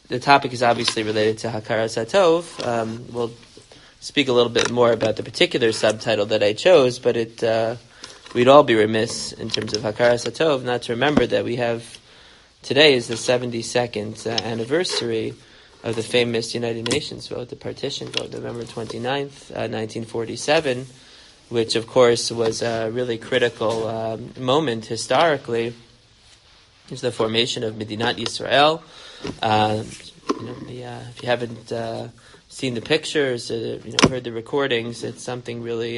the topic is obviously related to Hakaras HaTov. We'll speak a little bit more about the particular subtitle that I chose, but we'd all be remiss in terms of Hakaras HaTov not to remember that today is the 72nd anniversary of the famous United Nations vote, the partition vote, November 29th, 1947, which of course was a really critical moment historically. It was the formation of Medinat Yisrael. If you haven't seen the pictures, heard the recordings, it's something really,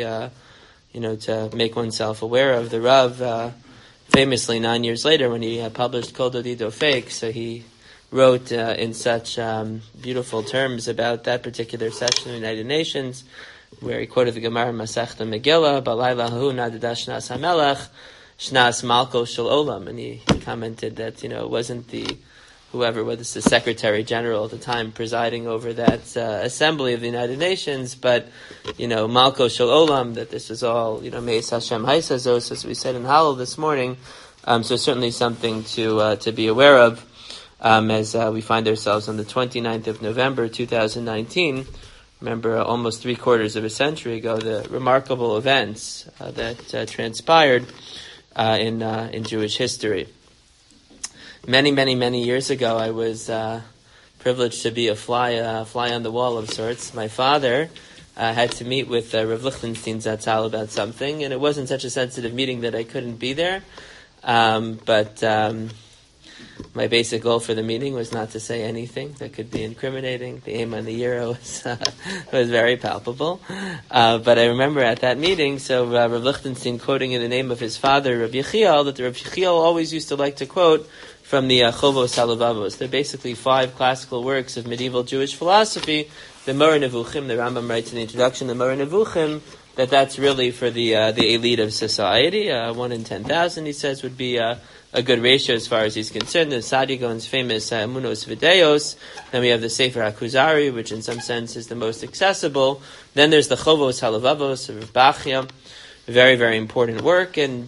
to make oneself aware of. The Rav, famously 9 years later, when he published Kol Dodi Dofek, so he wrote in such beautiful terms about that particular session of the United Nations, where he quoted the Gemara Masechta Megillah, Balayla Hu Nadada Shnas HaMelech, Shnas Malko Shel Olam, and he commented that it wasn't whether it's the Secretary General at the time presiding over that assembly of the United Nations, but Malko Shel Olam, that this is all Meis Hashem Haisazos, as we said in Hallel this morning. So certainly something to be aware of as we find ourselves on the 29th of November 2019. Remember, almost 3/4 of a century ago, the remarkable events that transpired in Jewish history. Many, many, many years ago, I was privileged to be a fly on the wall of sorts. My father had to meet with Rav Lichtenstein Zatzal about something, and it wasn't such a sensitive meeting that I couldn't be there. But my basic goal for the meeting was not to say anything that could be incriminating. The aim on the euro was very palpable. But I remember at that meeting, so Rav Lichtenstein quoting in the name of his father, Rav Yechiel, that the Rav Yechiel always used to like to quote from the Chovos HaLevavos. They're basically 5 classical works of medieval Jewish philosophy. The Moreh Nevuchim, the Rambam writes in the introduction, the Moreh Nevuchim, that's really for the elite of society. 1 in 10,000, he says, would be a good ratio as far as he's concerned. The Saadia Gaon's famous Emunos Videos. Then we have the Sefer HaKuzari, which in some sense is the most accessible. Then there's the Chovos HaLevavos of Rav Bachya. Very, very important work. And,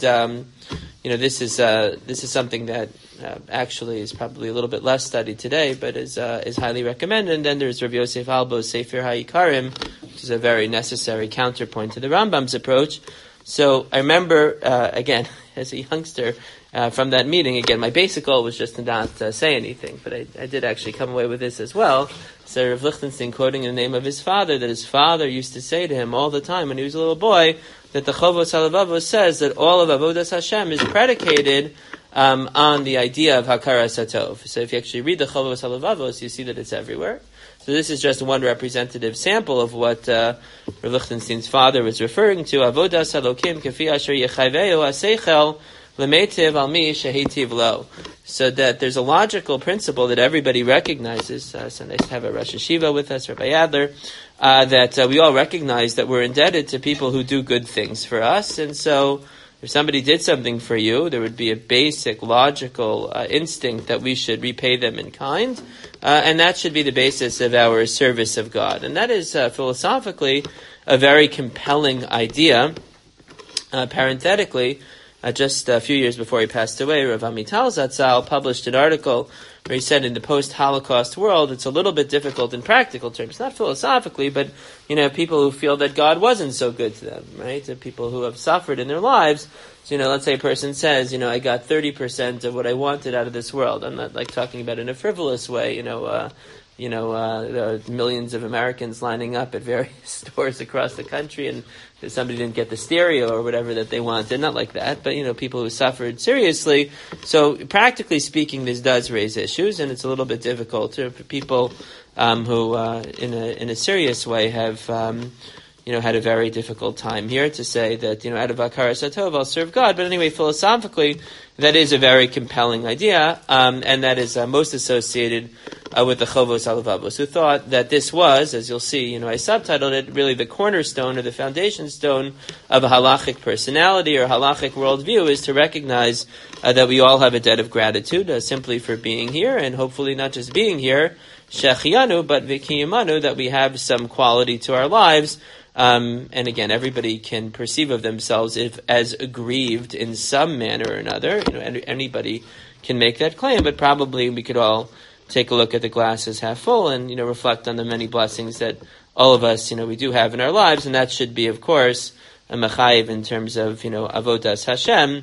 this is something that actually is probably a little bit less studied today, but is highly recommended. And then there's Rav Yosef Albo's Sefer HaYikarim, which is a very necessary counterpoint to the Rambam's approach. So I remember, again, as a youngster, from that meeting, again, my basic goal was just to not say anything, but I did actually come away with this as well. So Rav Lichtenstein quoting in the name of his father, that his father used to say to him all the time when he was a little boy, that the Chovos HaLevavos says that all of Avodas Hashem is predicated on the idea of Hakaras HaTov. So if you actually read the Chovos HaLevavos, you see that it's everywhere. So this is just one representative sample of what Rav Lichtenstein's father was referring to. Avodas Elokim Kefi Asher Yechayveu HaSeichel L'Meitiv Al Mi Shehitiv Lo. So that there's a logical principle that everybody recognizes. So nice to have a Rosh Hashiva with us, Rabbi Adler, that we all recognize that we're indebted to people who do good things for us. And so if somebody did something for you, there would be a basic logical instinct that we should repay them in kind. And that should be the basis of our service of God. And that is philosophically a very compelling idea. Parenthetically, just a few years before he passed away, Rav Amital Zatzal published an article where he said in the post-Holocaust world, it's a little bit difficult in practical terms, not philosophically, but, people who feel that God wasn't so good to them, right? The people who have suffered in their lives. So, let's say a person says, I got 30% of what I wanted out of this world. I'm not talking about in a frivolous way, there are millions of Americans lining up at various stores across the country, and somebody didn't get the stereo or whatever that they wanted. Not like that, but people who suffered seriously. So practically speaking, this does raise issues, and it's a little bit difficult for people who, in a serious way, have had a very difficult time here to say that out of Hakaras HaTov I'll serve God. But anyway, philosophically, that is a very compelling idea, and that is most associated with the Chovos HaLevavos, who thought that this was, as you'll see, I subtitled it, really the cornerstone or the foundation stone of a halachic personality or halachic worldview, is to recognize that we all have a debt of gratitude simply for being here, and hopefully not just being here, Shechianu, but Vikiyamanu, that we have some quality to our lives. And again, everybody can perceive of themselves as aggrieved in some manner or another. Anybody can make that claim, but probably we could all take a look at the glass as half full and, reflect on the many blessings that all of us, we do have in our lives, and that should be, of course, a mechayiv in terms of, avodas Hashem,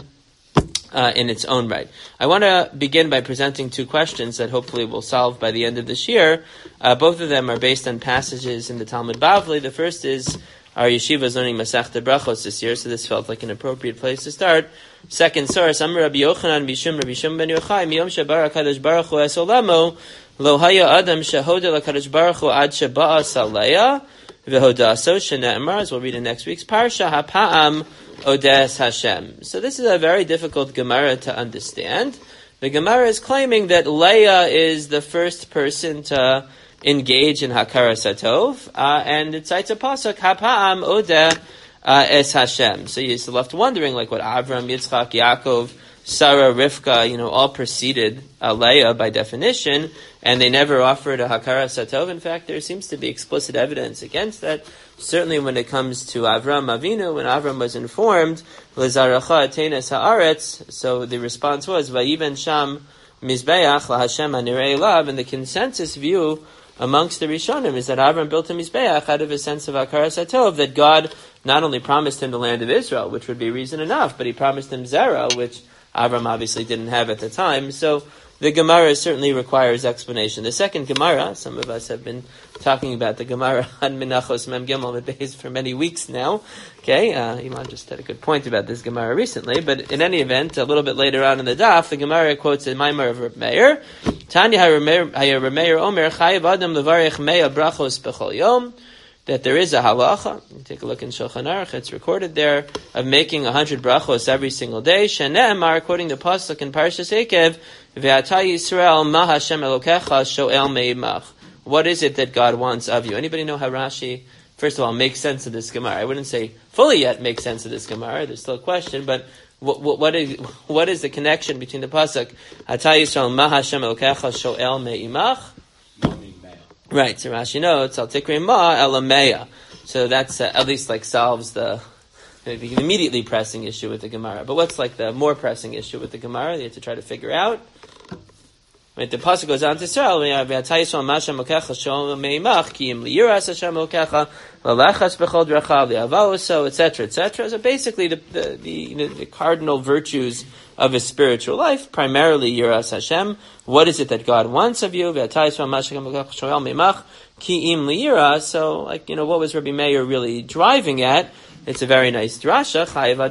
in its own right. I want to begin by presenting two questions that hopefully we'll solve by the end of this year. Both of them are based on passages in the Talmud Bavli. The first is our yeshiva is learning Masechta Brachos this year, so this felt like an appropriate place to start. Second source, Amar Rabbi Yochanan Rabbi Shimon ben Yochai, Miyom Shabar HaKadosh Baruch Hu Es Olamo, Lo Haya Adam Shehoda LaKadosh Baruch Hu Ad Sheba'a Saleya, V'Hodaso Shene'emar, as we'll read in next week's Parsha, HaPa'am Odes Hashem. So this is a very difficult Gemara to understand. The Gemara is claiming that Leah is the first person to engage in Hakaras HaTov, and it cites a pasuk, HaPa'am Odeh Es Hashem. So you're left wondering, like what Avram, Yitzchak, Yaakov, Sarah, Rivka, all preceded Leah by definition, and they never offered a Hakaras HaTov. In fact, there seems to be explicit evidence against that. Certainly when it comes to Avram Avinu, when Avram was informed, L'zaracha atenes haaretz, so the response was, Vayiven sham mizbeach laHashem hanirei elav, and the consensus view amongst the Rishonim is that Avram built a mizbeach out of a sense of Hakaras HaTov, that God not only promised him the land of Israel, which would be reason enough, but he promised him Zerah, which Avram obviously didn't have at the time. So the Gemara certainly requires explanation. The second Gemara, some of us have been talking about the Gemara on Menachos Mem Gimel Beis for many weeks now. Okay, Iman just had a good point about this Gemara recently, but in any event, a little bit later on in the daf, the Gemara quotes a Maimar of Reb Meir. Tanya Haya Reb Meir Omer Chayiv Adam Levarech Mea Brachos Bechol Yom, that there is a halacha. You take a look in Shulchan Aruch, it's recorded there, of making 100 brachos every single day. Shene'emar, quoting the pasuk in Parshas Ekev, Ve'ata Yisrael ma Hashem Elokecha sho'el me'imach. What is it that God wants of you? Anybody know how Rashi, first of all, makes sense of this Gemara? I wouldn't say fully yet makes sense of this Gemara. There's still a question, but what is the connection between the pasuk Hata Yisrael ma Hashem Elokecha sho'el me'imach? Right, so Rashi notes, Al Tikri Ma Elameya. So that's at least solves the immediately pressing issue with the Gemara. But what's the more pressing issue with the Gemara? You have to try to figure out. Right, the pasuk goes on to say, etc., etc. So basically, the cardinal virtues of a spiritual life, primarily Yiras Hashem. What is it that God wants of you? So, what was Rabbi Meir really driving at? It's a very nice drasha,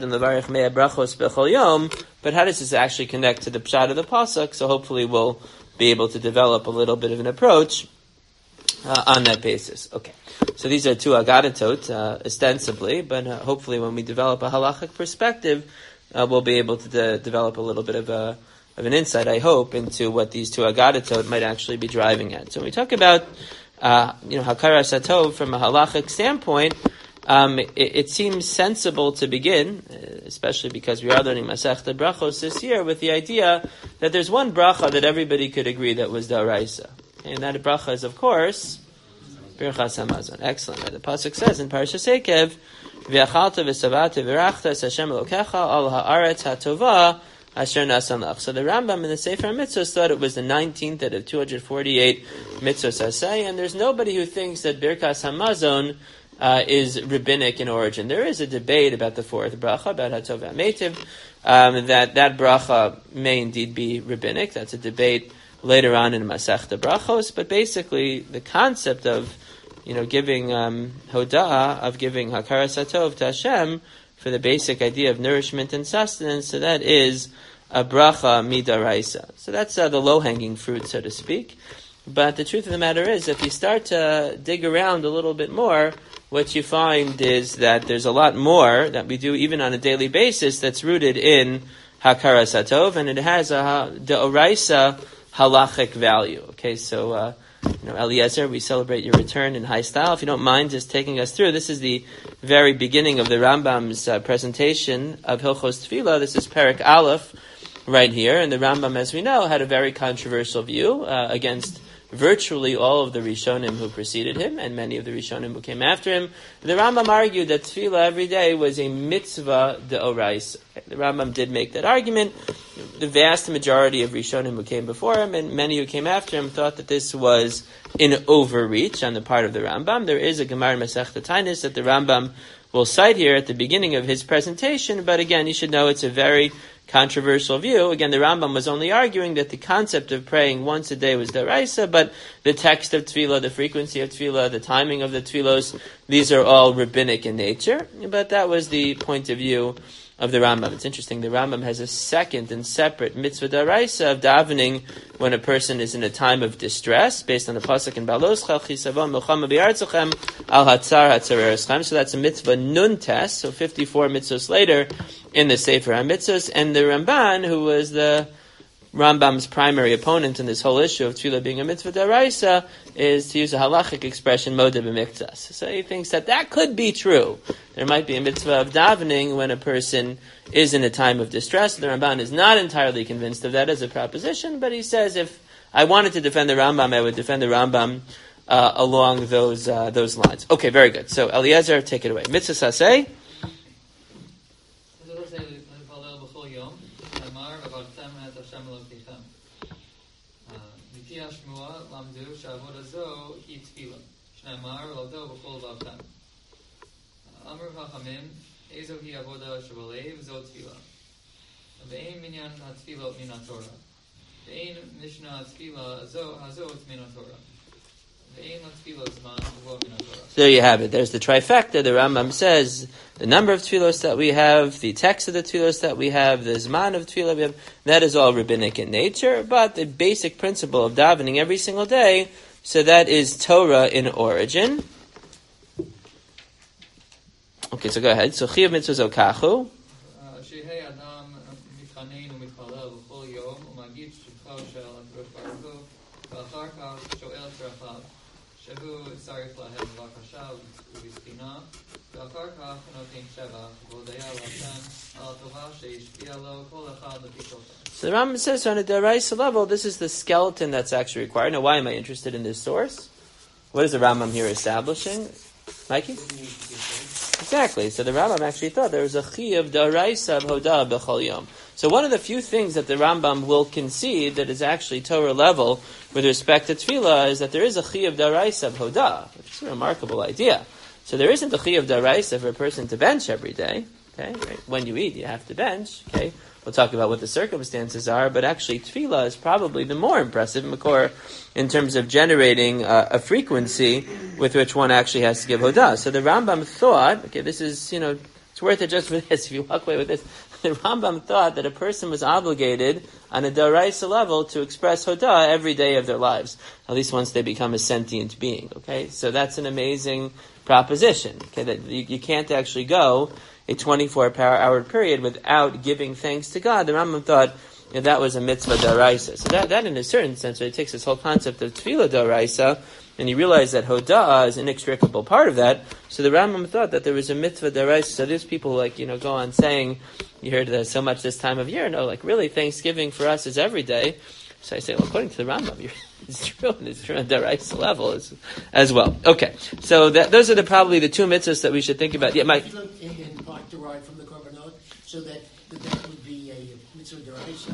but how does this actually connect to the pshat of the pasuk? So hopefully we'll be able to develop a little bit of an approach on that basis. Okay, so these are two agadatot, ostensibly, but hopefully when we develop a halachic perspective, we'll be able to develop a little bit of an insight, I hope, into what these two agadatot might actually be driving at. So when we talk about Hakaras HaTov from a halachic standpoint, it seems sensible to begin, especially because we are learning Masechta Brachos this year, with the idea that there's one bracha that everybody could agree that was D'Oraisa. And that bracha is, of course, Birchas Hamazon. Excellent. The pasuk says in Parashas Ekev, V'achalta v'savata v'rachta es Hashem Elokecha al ha'aretz ha'tova asher nasan lach. So the Rambam in the Sefer Mitzvos thought it was the 19th out of 248 Mitzvos Asay, and there's nobody who thinks that Birchas Hamazon is rabbinic in origin. There is a debate about the fourth bracha, about Hatov Ha'metiv, that bracha may indeed be rabbinic. That's a debate later on in Masechta Brachos, but basically the concept of giving hoda'ah, of giving Hakaras HaTov to Hashem for the basic idea of nourishment and sustenance, so that is a bracha midaraisa. So that's the low-hanging fruit, so to speak. But the truth of the matter is, if you start to dig around a little bit more, what you find is that there's a lot more that we do even on a daily basis that's rooted in Hakaras HaTov, and it has a D'Oraisa halachic value. Okay, so Eliezer, we celebrate your return in high style. If you don't mind just taking us through, this is the very beginning of the Rambam's presentation of Hilchos Tefillah. This is Perek Aleph right here, and the Rambam, as we know, had a very controversial view against virtually all of the Rishonim who preceded him and many of the Rishonim who came after him. The Rambam argued that tefillah every day was a mitzvah deoraisa. The Rambam did make that argument. The vast majority of Rishonim who came before him and many who came after him thought that this was an overreach on the part of the Rambam. There is a Gemara in Masechta Taanis that the Rambam will cite here at the beginning of his presentation, but again, you should know it's a very controversial view. Again, the Rambam was only arguing that the concept of praying once a day was deraisa, but the text of tefillah, the frequency of tefillah, the timing of the tefillos, these are all rabbinic in nature. But that was the point of view of the Rambam. It's interesting, the Rambam has a second and separate mitzvah deraisa of davening when a person is in a time of distress, based on the pasuk in Baloscha, Chisavon Milchama B'Artzachem Al Hatzar Hatzarereschem. So that's a mitzvah nun test, so 54 mitzvahs later in the Sefer HaMitzvahs. And the Ramban, who was the Rambam's primary opponent in this whole issue of tefillah being a mitzvah deraisa, is, to use a halachic expression, modeh b'miktzas. So he thinks that could be true. There might be a mitzvah of davening when a person is in a time of distress. The Ramban is not entirely convinced of that as a proposition, but he says if I wanted to defend the Rambam, I would defend the Rambam along those lines. Okay, very good. So Eliezer, take it away. Mitzvah saseh. So there you have it. There's the trifecta. The Rambam says the number of tefillos that we have, the text of the tefillos that we have, the zman of tefillah we have, that is all rabbinic in nature, but the basic principle of davening every single day, so that is Torah in origin. Okay, so go ahead. So Chiyuv mitzvah zokachu. So the Rambam says on a deraisa level, this is the skeleton that's actually required. Now, why am I interested in this source? What is the Rambam here establishing? Mikey? Exactly. So the Rambam actually thought there was a chiyuv deraisa of hodah b'chol yom. So one of the few things that the Rambam will concede that is actually Torah level with respect to tefillah is that there is a chiyuv deraisa of hodah, which is a remarkable idea. So there isn't a chiyuv deraisa for a person to bench every day. Okay, right? When you eat, you have to bench. Okay, we'll talk about what the circumstances are, but actually tefillah is probably the more impressive makor in terms of generating a frequency with which one actually has to give hodah. So the Rambam thought, okay, this is, it's worth it just for this. If you walk away with this, the Rambam thought that a person was obligated on a deraisa level to express hodah every day of their lives, at least once they become a sentient being. Okay, so that's an amazing proposition. Okay, that you can't actually go a 24-hour period without giving thanks to God. The Rambam thought that was a mitzvah deraisa. So that in a certain sense, it takes this whole concept of tefillah deraisa, and you realize that hodah is an inextricable part of that. So the Rambam thought that there was a mitzvah deraisa. So there's people go on saying, you heard that so much this time of year. No, really, Thanksgiving for us is every day. So I say, well, according to the Rambam, it's true, and it's true on deraisa level as well. Okay, so those are probably the two mitzvahs that we should think about. Yeah, Mike. In part derived from the korbanot, so that would be a mitzvah deraisa.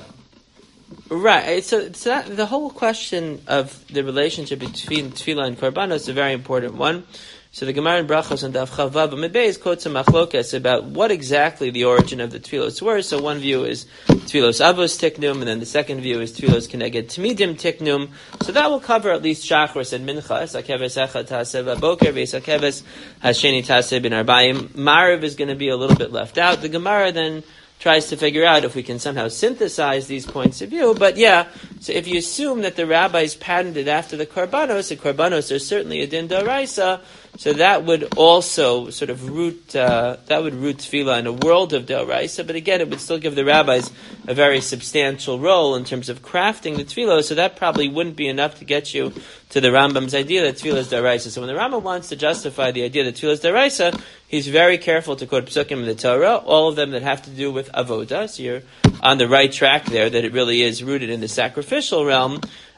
Right. So that, the whole question of the relationship between tefillah and korbanos is a very important one. So the Gemara in Brachos and Daf Chavav Amidbeis quotes a machlokas about what exactly the origin of the tefillos were. So one view is tefillos avos tiknum, and then the second view is tefillos keneged tmidim tiknum. So that will cover at least Shachris and Minchas. Akeves echad taseh v'boker v'esakeves hasheni taseh bin arbaim. Mariv is going to be a little bit left out. The Gemara then tries to figure out if we can somehow synthesize these points of view. But yeah, so if you assume that the rabbis patented after the korbanos are certainly a din d'oraisa, so that would also sort of root tefillah in a world of d'oraisa. But again, it would still give the rabbis a very substantial role in terms of crafting the tefillah. So that probably wouldn't be enough to get you to the Rambam's idea that tefillah is d'oraisa. So when the Rambam wants to justify the idea that tefillah is d'oraisa, he's very careful to quote psukim in the Torah, all of them that have to do with avodah. So you're on the right track there, that it really is rooted in the sacrificial realm.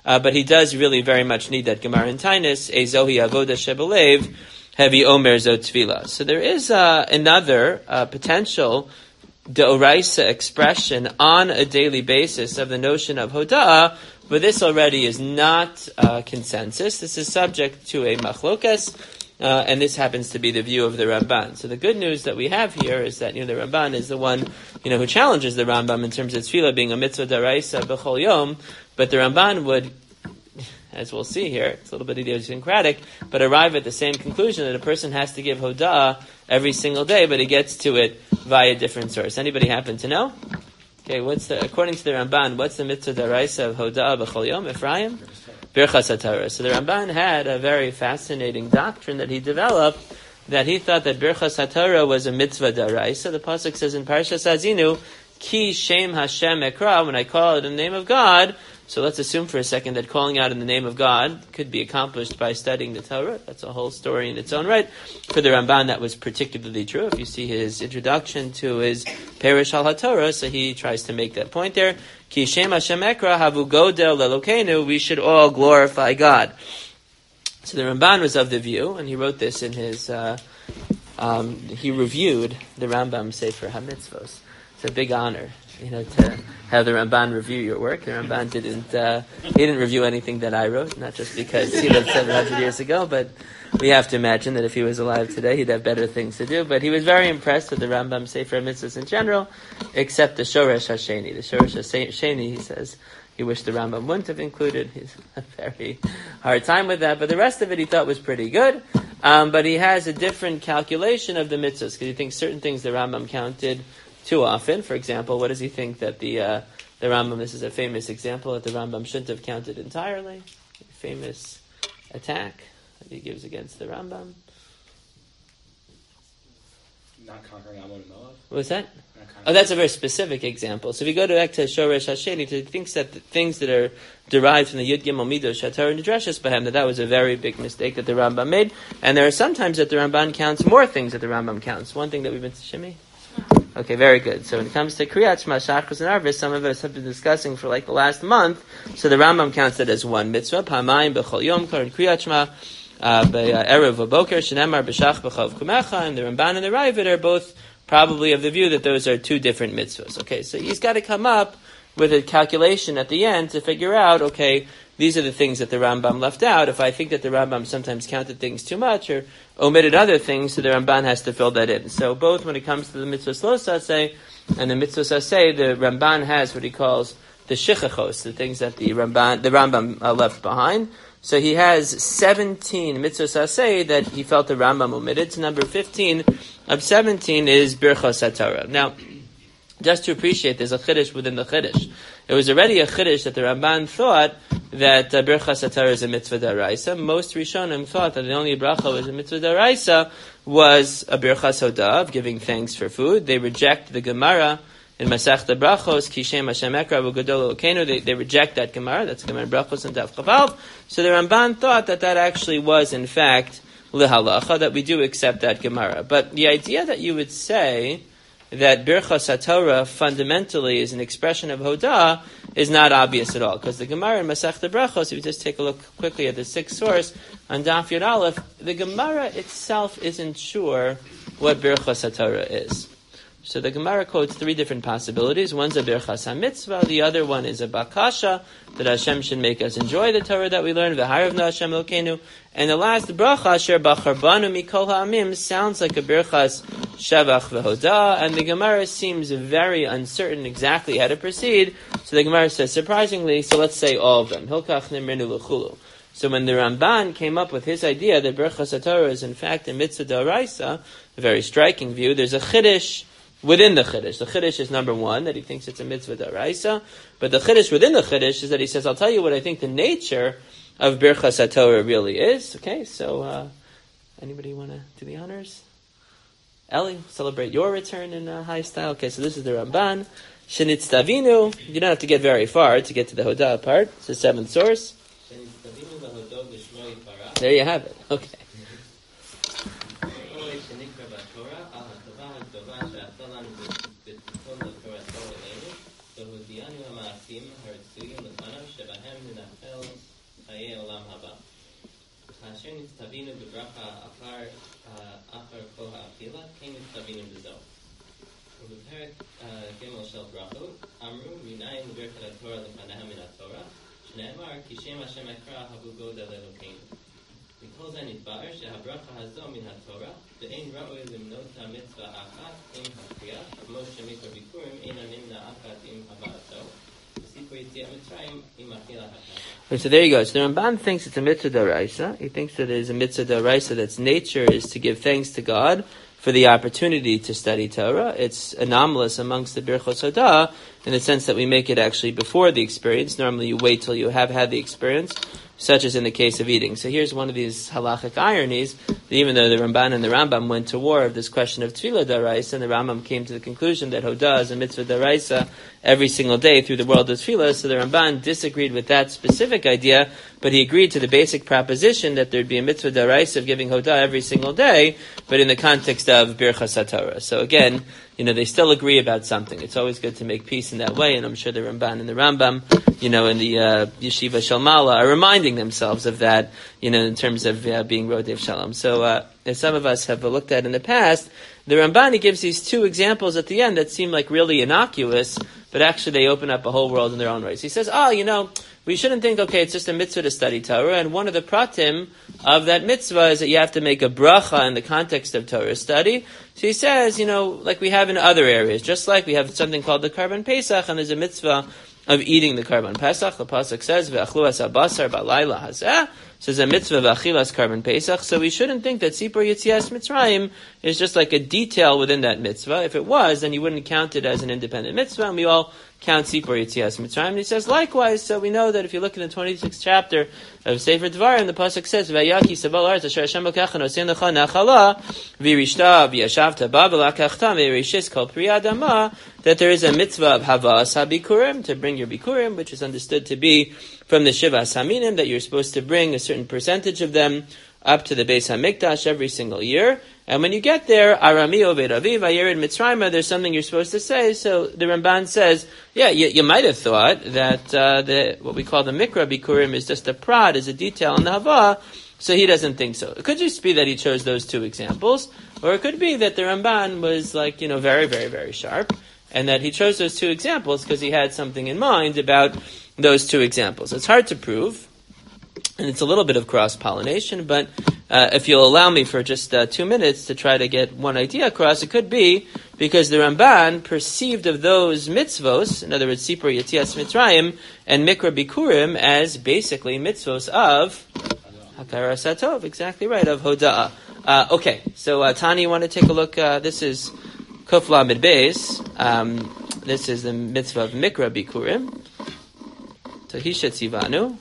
but he does really very much need that Gemara in Tainus, Ezohi Avoda Shebelev, Hevi Omer Zot Tvila. So there is another potential Deoraisa expression on a daily basis of the notion of Hoda'ah, but this already is not consensus. This is subject to a machlokas, and this happens to be the view of the Ramban. So the good news that we have here is that the Ramban is the one who challenges the Rambam in terms of tefillah being a mitzvah daraisa b'chol yom, but the Ramban would, as we'll see here, it's a little bit idiosyncratic, but arrive at the same conclusion that a person has to give Hoda'ah every single day, but he gets to it via a different source. Anybody happen to know? Okay, according to the Ramban, what's the mitzvah daraisa of Hoda'ah b'chol yom, Ephraim? Birchas HaTorah. So the Ramban had a very fascinating doctrine that he developed, that he thought that Birchas HaTorah was a mitzvah daraisa. The pasuk says in Parshas Azinu, Ki Shem Hashem Ekra, when I call it in the name of God. So let's assume for a second that calling out in the name of God could be accomplished by studying the Torah. That's a whole story in its own right. For the Ramban, that was particularly true. If you see his introduction to his Perish al HaTorah, so he tries to make that point there. Ki Shem Hashem Ekra havu godel lelokeinu, we should all glorify God. So the Ramban was of the view, and he wrote this in his, he reviewed the Rambam Sefer HaMitzvos. It's a big honor, to have the Ramban review your work. The Ramban didn't review anything that I wrote, not just because he lived 700 years ago, but we have to imagine that if he was alive today, he'd have better things to do. But he was very impressed with the Rambam Sefer HaMitzvos in general, except the Shoresh HaSheni. The Shoresh HaSheni, he says, he wished the Rambam wouldn't have included. He's a very hard time with that. But the rest of it he thought was pretty good. But he has a different calculation of the mitzvahs, because he thinks certain things the Rambam counted too often. For example, what does he think that the Rambam, this is a famous example, that the Rambam shouldn't have counted entirely? A famous attack that he gives against the Rambam. Not conquering Ammon and Moab? What was that? Oh, that's a very specific example. So if we go back to Shoresh HaSheni, he thinks that the things that are derived from the Yud Gimel Midos Shatar and Nidreshes Bahem, that was a very big mistake that the Rambam made. And there are sometimes that the Ramban counts more things that the Rambam counts. One thing that we've been to Shimi? Okay, very good. So when it comes to Kriyat Shema, Shachris, and Arvis, some of us have been discussing for like the last month. So the Rambam counts it as one mitzvah. Pamayim b'chol yom kar Kriyat Shema be'erev v'boker shenemar b'shach b'chav kumecha. And the Ramban and the Ravid are both probably of the view that those are two different mitzvahs. Okay, so he's got to come up with a calculation at the end to figure out, okay, these are the things that the Rambam left out. If I think that the Rambam sometimes counted things too much or omitted other things, so the Ramban has to fill that in. So both when it comes to the mitzvahs lo saseh and the mitzvahs saseh, the Ramban has what he calls the shichachos, the things that the Rambam left behind. So he has 17 mitzvahs saseh that he felt the Rambam omitted. So number 15 of 17 is Birchas HaTorah. Now, just to appreciate, there's a chiddush within the chiddush. It was already a chiddush that the Ramban thought that Birchas HaTorah is a mitzvah daraisa. Most Rishonim thought that the only bracha was a mitzvah daraisa was a Birchas Hoda'ah, of giving thanks for food. They reject the Gemara in Masechta Brachos, Ki Shem Hashem Ekra v'Gadol Elokeinu. They reject that Gemara. That's Gemara Brachos and Daf Chavalv. So the Ramban thought that actually was, in fact, lihalacha, that we do accept that Gemara. But the idea that you would say that Birchas HaTorah fundamentally is an expression of Hoda'ah is not obvious at all. Because the Gemara in Masechta Brachos, if you just take a look quickly at the sixth source, on Daf Yud Aleph, the Gemara itself isn't sure what Birchas HaTorah is. So the Gemara quotes three different possibilities. One's a Birchas HaMitzvah, the other one is a Bakasha, that Hashem should make us enjoy the Torah that we learn, V'harevna Hashem Elokeinu. And the last bracha, Asher Bacharbanu Mikol Ha'amim, sounds like a Birchas Shavach V'Hoda'ah, and the Gemara seems very uncertain exactly how to proceed. So the Gemara says, surprisingly, so let's say all of them. Hilkach Nimrinu L'chulu. So when the Ramban came up with his idea that Birchas HaTorah is in fact a mitzvah d'oraisa, a very striking view, there's a chiddush within the chiddush. The chiddush is number one, that he thinks it's a mitzvah d'oraisa, but the chiddush within the chiddush is that he says, I'll tell you what I think the nature of Birchas HaTorah really is. Okay, so anybody want to do the honors? Eli, celebrate your return in high style. Okay, so this is the Ramban. Shenitztavinu. You don't have to get very far to get to the Hoda'ah part. It's the seventh source. There you have it. Okay. והודיענו המעשים הרצויים לפניו שבהם ננחל חיי עולם הבא. כאשר נצטווינו בברכה אחר כל האכילה, כן נצטווינו בזו. ובפרק ג' של ברכות, אמרו מניין ברכת התורה לפניה מן התורה, שנאמר כי שם השם אקרא הבו גודל אלוקינו. מכל זה נתבהר שהברכה הזו מן התורה, ואין ראוי למנות המצווה אחת עם הקריאה, כמו שמקרא ביקורים אינה נמנה אחת עם הבאתו, וסיפור יציאת מצרים עם אכילה אחת. So there you go. So the Ramban thinks it's a mitzvah d'oraisa. He thinks that it is a mitzvah d'oraisa that's nature is to give thanks to God for the opportunity to study Torah. It's anomalous amongst the Birchos Hodah in the sense that we make it actually before the experience. Normally you wait till you have had the experience, such as in the case of eating. So here's one of these halachic ironies, that even though the Ramban and the Rambam went to war of this question of Tefillah d'oraisa, and the Rambam came to the conclusion that Hodah is a mitzvah d'oraisa every single day through the world of Tefillah, so the Ramban disagreed with that specific idea, but he agreed to the basic proposition that there'd be a mitzvah d'oraisa of giving Hodah every single day, but in the context of Birchas HaTorah. So again, they still agree about something. It's always good to make peace in that way, and I'm sure the Ramban and the Rambam, in the Yeshiva Shalmala are reminding themselves of that, in terms of being Rodev Shalom. So, as some of us have looked at in the past, the Rambani gives these two examples at the end that seem like really innocuous, but actually they open up a whole world in their own ways. He says, we shouldn't think, it's just a mitzvah to study Torah, and one of the pratim of that mitzvah is that you have to make a bracha in the context of Torah study. So he says, like we have in other areas, just like we have something called the Karban Pesach, and there's a mitzvah of eating the Karban Pesach. The Pasuk says, Ve'achlu as habasar ba'layla hazeh. So there's a mitzvah of achilas Karban Pesach. So we shouldn't think that Sipur Yetzias Mitzrayim is just like a detail within that mitzvah. If it was, then you wouldn't count it as an independent mitzvah, and we all count Sipur Yetzias Mitzrayim. And he says, likewise, so we know that if you look in the 26th chapter of Sefer Devarim, the Pasuk says, Vayaki sabal aretz asher Hashem lokach nosen lecha nachala v'irishta v'yashavta ba v'lakachta v'yirishis kol pri adama, that there is a mitzvah of havas habikurim, to bring your bikurim, which is understood to be from the Shivas Haminim, that you're supposed to bring a certain percentage of them up to the Beis HaMikdash every single year. And when you get there, Arami Oved Aviv, Ayered Mitzrayim, there's something you're supposed to say. So the Ramban says, you might have thought that what we call the Mikra Bikurim is just a prod, is a detail in the Hava, so he doesn't think so. It could just be that he chose those two examples, or it could be that the Ramban was very, very, very sharp, and that he chose those two examples because he had something in mind about those two examples. It's hard to prove, and it's a little bit of cross-pollination, but if you'll allow me for just 2 minutes to try to get one idea across, it could be because the Ramban perceived of those mitzvos, in other words, Sipur Yetzias Mitzrayim and Mikra Bikurim, as basically mitzvos of Hakaras HaTov, exactly right, of Hoda'ah. Okay, so Tani, you want to take a look? This is Kuf Lamed Beis. This is the mitzvah of Mikra Bikurim. So Hishat Tzivanu.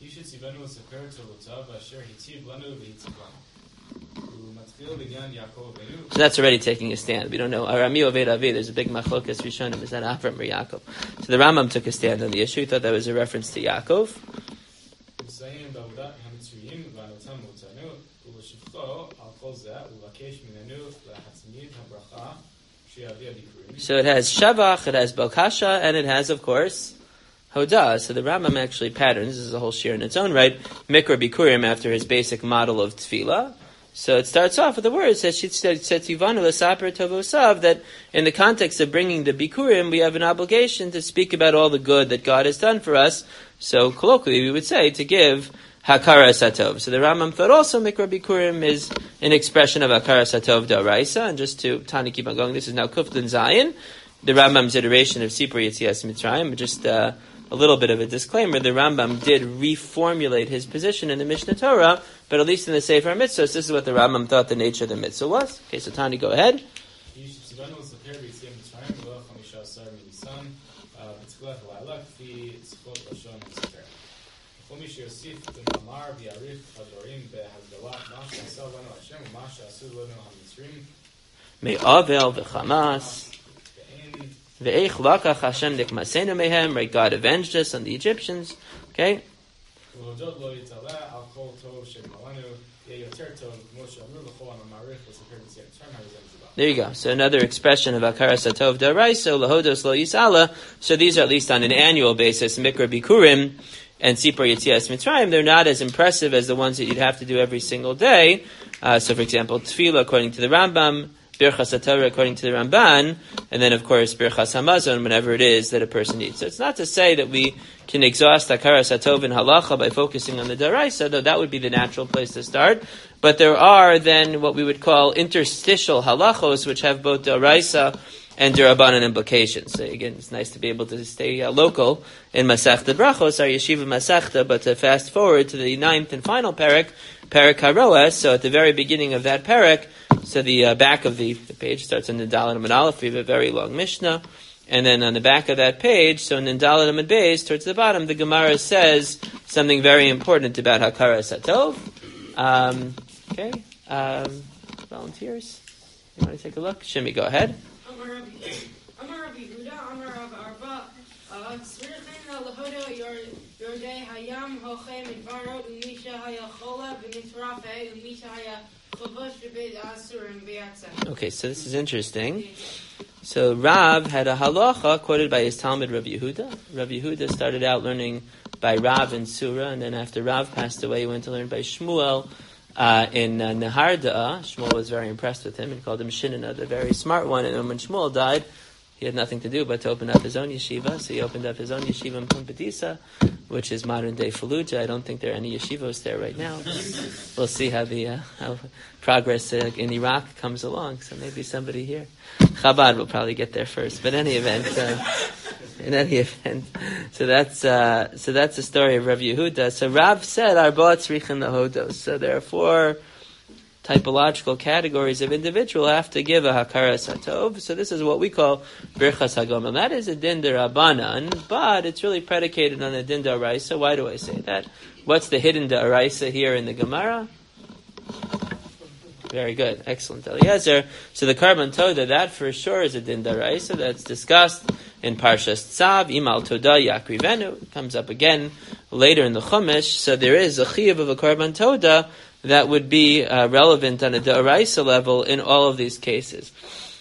So that's already taking a stand. We don't know. Arami Oved Avi, there's a big machlokas Rishonim. Is that Avram or Yaakov? So the Rambam took a stand on the issue. He thought that was a reference to Yaakov. So it has Shavach, it has Balkasha, and it has, of course, Hodah. So the Rambam actually patterns, this is a whole shir in its own right, Mikra Bikurim after his basic model of Tefillah. So it starts off with the words that that in the context of bringing the Bikurim, we have an obligation to speak about all the good that God has done for us. So colloquially we would say to give Hakaras HaTov. So the Rambam thought also Mikra Bikurim is an expression of Hakaras HaTov d'oraisa. And just to Tani keep on going, this is now Kufdin Zayin, the Rambam's iteration of Sipur Yetzias Mitzrayim. Just a little bit of a disclaimer, the Rambam did reformulate his position in the Mishnah Torah, but at least in the Sefer Mitzvos, this is what the Rambam thought the nature of the mitzvah was. Okay, so Tani, go ahead. Me'avel v'chamas ve'eich lakach Hashem nikmasenu mehem, right? God avenged us on the Egyptians. Okay. ולהודות לו יתעלה על כל טוב שבעלנו, יהיה יותר טוב, כמו שאמרו לכו, אני מעריך לספר בציין. There you go. So another expression of Hakaras HaTov D'Oraisa, Lahodos Lo Yisala. So these are at least on an annual basis, Mikra Bikurim and Sipur Yetzias Mitzrayim. They're not as impressive as the ones that you'd have to do every single day. So for example, Tefillah according to the Rambam, Birchas HaTorah according to the Ramban, and then of course Birchas HaMazon whenever it is that a person needs. So it's not to say that we can exhaust Hakaras HaTov in Halacha by focusing on the D'Oraisa, though that would be the natural place to start. But there are then what we would call interstitial halachos, which have both D'Oraisa and D'Rabbanan implications. So again, it's nice to be able to stay local in Masechta Brachos, our Yeshiva Masechta, but to fast forward to the 9th and final parak HaRoas. So at the very beginning of that parak, so the back of the page starts in the Dalet Amud Aleph. We have a very long Mishnah. And then on the back of that page, so in the Dalet Amud Beis, towards the bottom, the Gemara says something very important about Hakaras HaTov. Volunteers? You want to take a look? Shimi, go ahead. Amar Rabbi Yehuda, Amar Rav Arba, Svirchen Lahoda Yordei Hayam Hochem Idvaro Umisha Hayachola V'Nitrafe Umisha Hayachovosh V'Beit Asurim V'Yatsa. Okay, so this is interesting. So Rav had a halacha quoted by his Talmud Rav Yehuda. Rav Yehuda started out learning by Rav in Surah, and then after Rav passed away, he went to learn by Shmuel in Neharda'ah. Shmuel was very impressed with him and called him Shinana, the very smart one. And then when Shmuel died, he had nothing to do but to open up his own yeshiva. So he opened up his own yeshiva in Pumbedisa, which is modern day Fallujah. I don't think there are any yeshivos there right now. We'll see how the how progress in Iraq comes along. So maybe somebody here. Chabad will probably get there first. But in any event, so that's the story of Rav Yehuda. So Rav said, "Arba tzrichin lahodos." So there are 4 typological categories of individual have to give a Hakaras HaTov. So this is what we call Birchas HaGomel. That is a din d'Rabbanan, but it's really predicated on a din d'Oraisa. Why do I say that? What's the hidden d'Oraisa here in the Gemara? Very good. Excellent, Eliezer. So the Karban Toda, that for sure is a din d'Oraisa. That's discussed in Parshas Tzav, Imal Toda Yakrivenu. It comes up again later in the Chumash. So there is a chiyuv of a Karban Toda that would be relevant on a d'Oraisa level in all of these cases.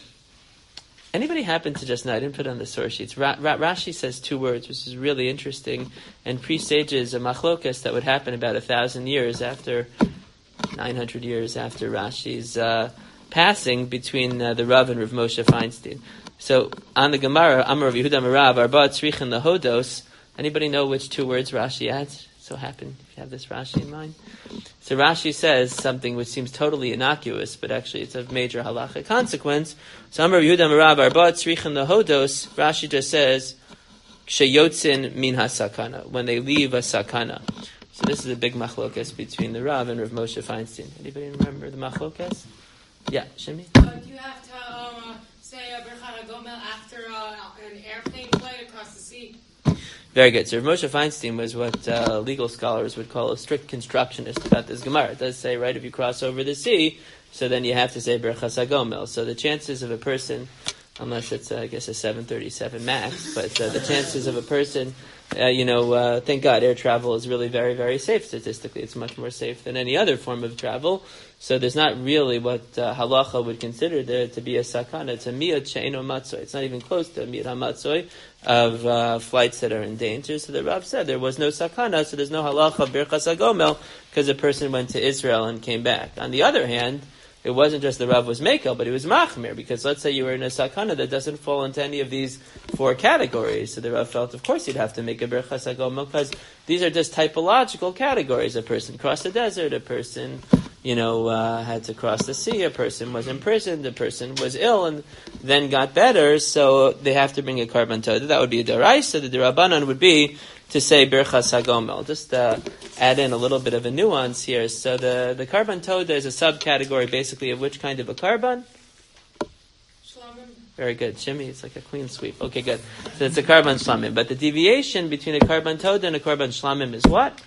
Anybody happen to just know, I didn't put it on the source sheets, Rashi says 2 words, which is really interesting, and presages a machlokas that would happen about 1,000 years after, 900 years after Rashi's passing between the Rav and Rav Moshe Feinstein. So on the Gemara, Amar Rav Yehuda Marav, Arba Tzrichin Lahodos, anybody know which 2 words Rashi adds? So happen if you have this Rashi in mind. So Rashi says something which seems totally innocuous, but actually it's of major halachic consequence. So Amar Yehuda Marav Arba Tzrichin Lahodos, Rashi just says Ksheyotzin min hasakana, when they leave a sakana. So this is a big machlokas between the Rav and Rav Moshe Feinstein. Anybody remember the machlokas? Yeah, Shimi? Do you have to say Birchas HaGomel after an airplane flight across the sea? Very good. So Rav Moshe Feinstein was what legal scholars would call a strict constructionist about this Gemara. It does say, right, if you cross over the sea, so then you have to say Birchas HaGomel. So the chances of a person, unless it's, I guess, a 737 MAX, but the chances of a person, thank God, air travel is really very, very safe statistically. It's much more safe than any other form of travel. So there's not really what halacha would consider there to be a sakana. It's a miyat she'eino matzoy. It's not even close to a miyat hamatzoy of flights that are in danger. So the Rav said there was no sakana, so there's no halacha of Birchas HaGomel because a person went to Israel and came back. On the other hand, it wasn't just the Rav was mekel, but he was machmir, because let's say you were in a sakana that doesn't fall into any of these 4 categories. So the Rav felt, of course, you'd have to make a Birchas HaGomel, because these are just typological categories. A person crossed the desert, a person, had to cross the sea, a person was imprisoned, a person was ill and then got better, so they have to bring a Karban Toda. That would be a d'Oraisa. The d'Rabbanan would be to say Birchas HaGomel. Just add in a little bit of a nuance here. So the Karban Toda is a subcategory basically of which kind of a Karban? Shlamim. Very good. Shimi, it's like a clean sweep. Okay, good. So it's a Karban Shlamim. But the deviation between a Karban Toda and a Karban Shlamim is what?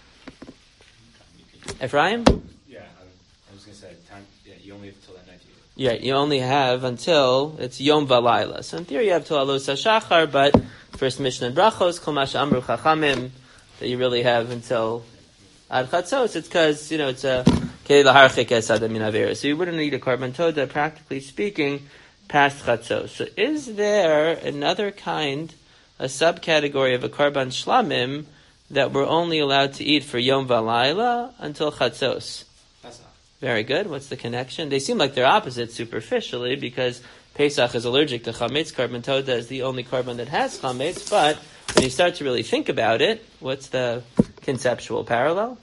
Ephraim? Yeah, I was going to say, you only have till that night to do it. Yeah, you only have until it's Yom Valayla. So in theory you have till Alos HaShachar, but first Mishnah and Brachos, Kol Ma She'amru Chachamim, that you really have until ad chatzos, it's because, it's a kei laharchik es adam min avera. So you wouldn't need a karban toda, practically speaking, past chatzos. So is there another kind, a subcategory of a karban shlamim that we're only allowed to eat for yom v'alayla until chatzos? Very good. What's the connection? They seem like they're opposites superficially because Pesach is allergic to chametz. Karban toda is the only karban that has chametz. But when you start to really think about it, what's the conceptual parallel?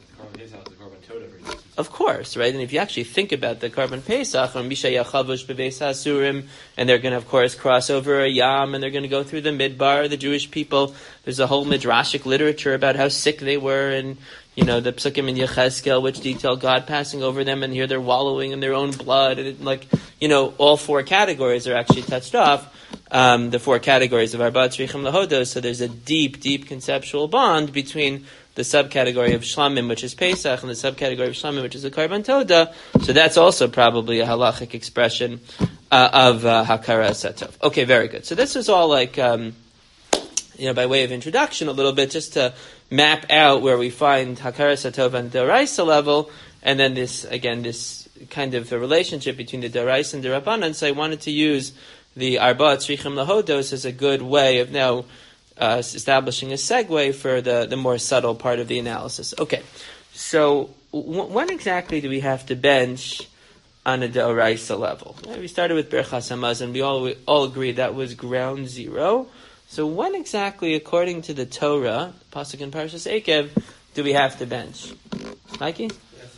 Of course, right? And if you actually think about the Karban Pesach, or Misha Yachavush Bebeis HaSurim, and they're going to, of course, cross over a Yam, and they're going to go through the Midbar, the Jewish people. There's a whole Midrashic literature about how sick they were, and, the Psukim in Yechezkel, which detail God passing over them, and here they're wallowing in their own blood, and all four categories are actually touched off. The four categories of Arba Tzrichim Lahodos, so there's a deep, deep conceptual bond between the subcategory of Shlamim, which is Pesach, and the subcategory of Shlamim, which is the Karban Toda. So that's also probably a halachic expression of Hakara Satov. Okay, very good. So this is all like, by way of introduction a little bit, just to map out where we find Hakara Satov on the Daraisa level, and then this kind of the relationship between the Daraisa and the Rabbanan. So I wanted to use the Arba Tzrichim Lahodos as a good way of now establishing a segue for the more subtle part of the analysis. Okay, so when exactly do we have to bench on a D'oraisa level? We started with Birchas Hamazon. We all agreed that was ground zero. So when exactly, according to the Torah, Pasuk in Parashas Ekev, do we have to bench? Mikey?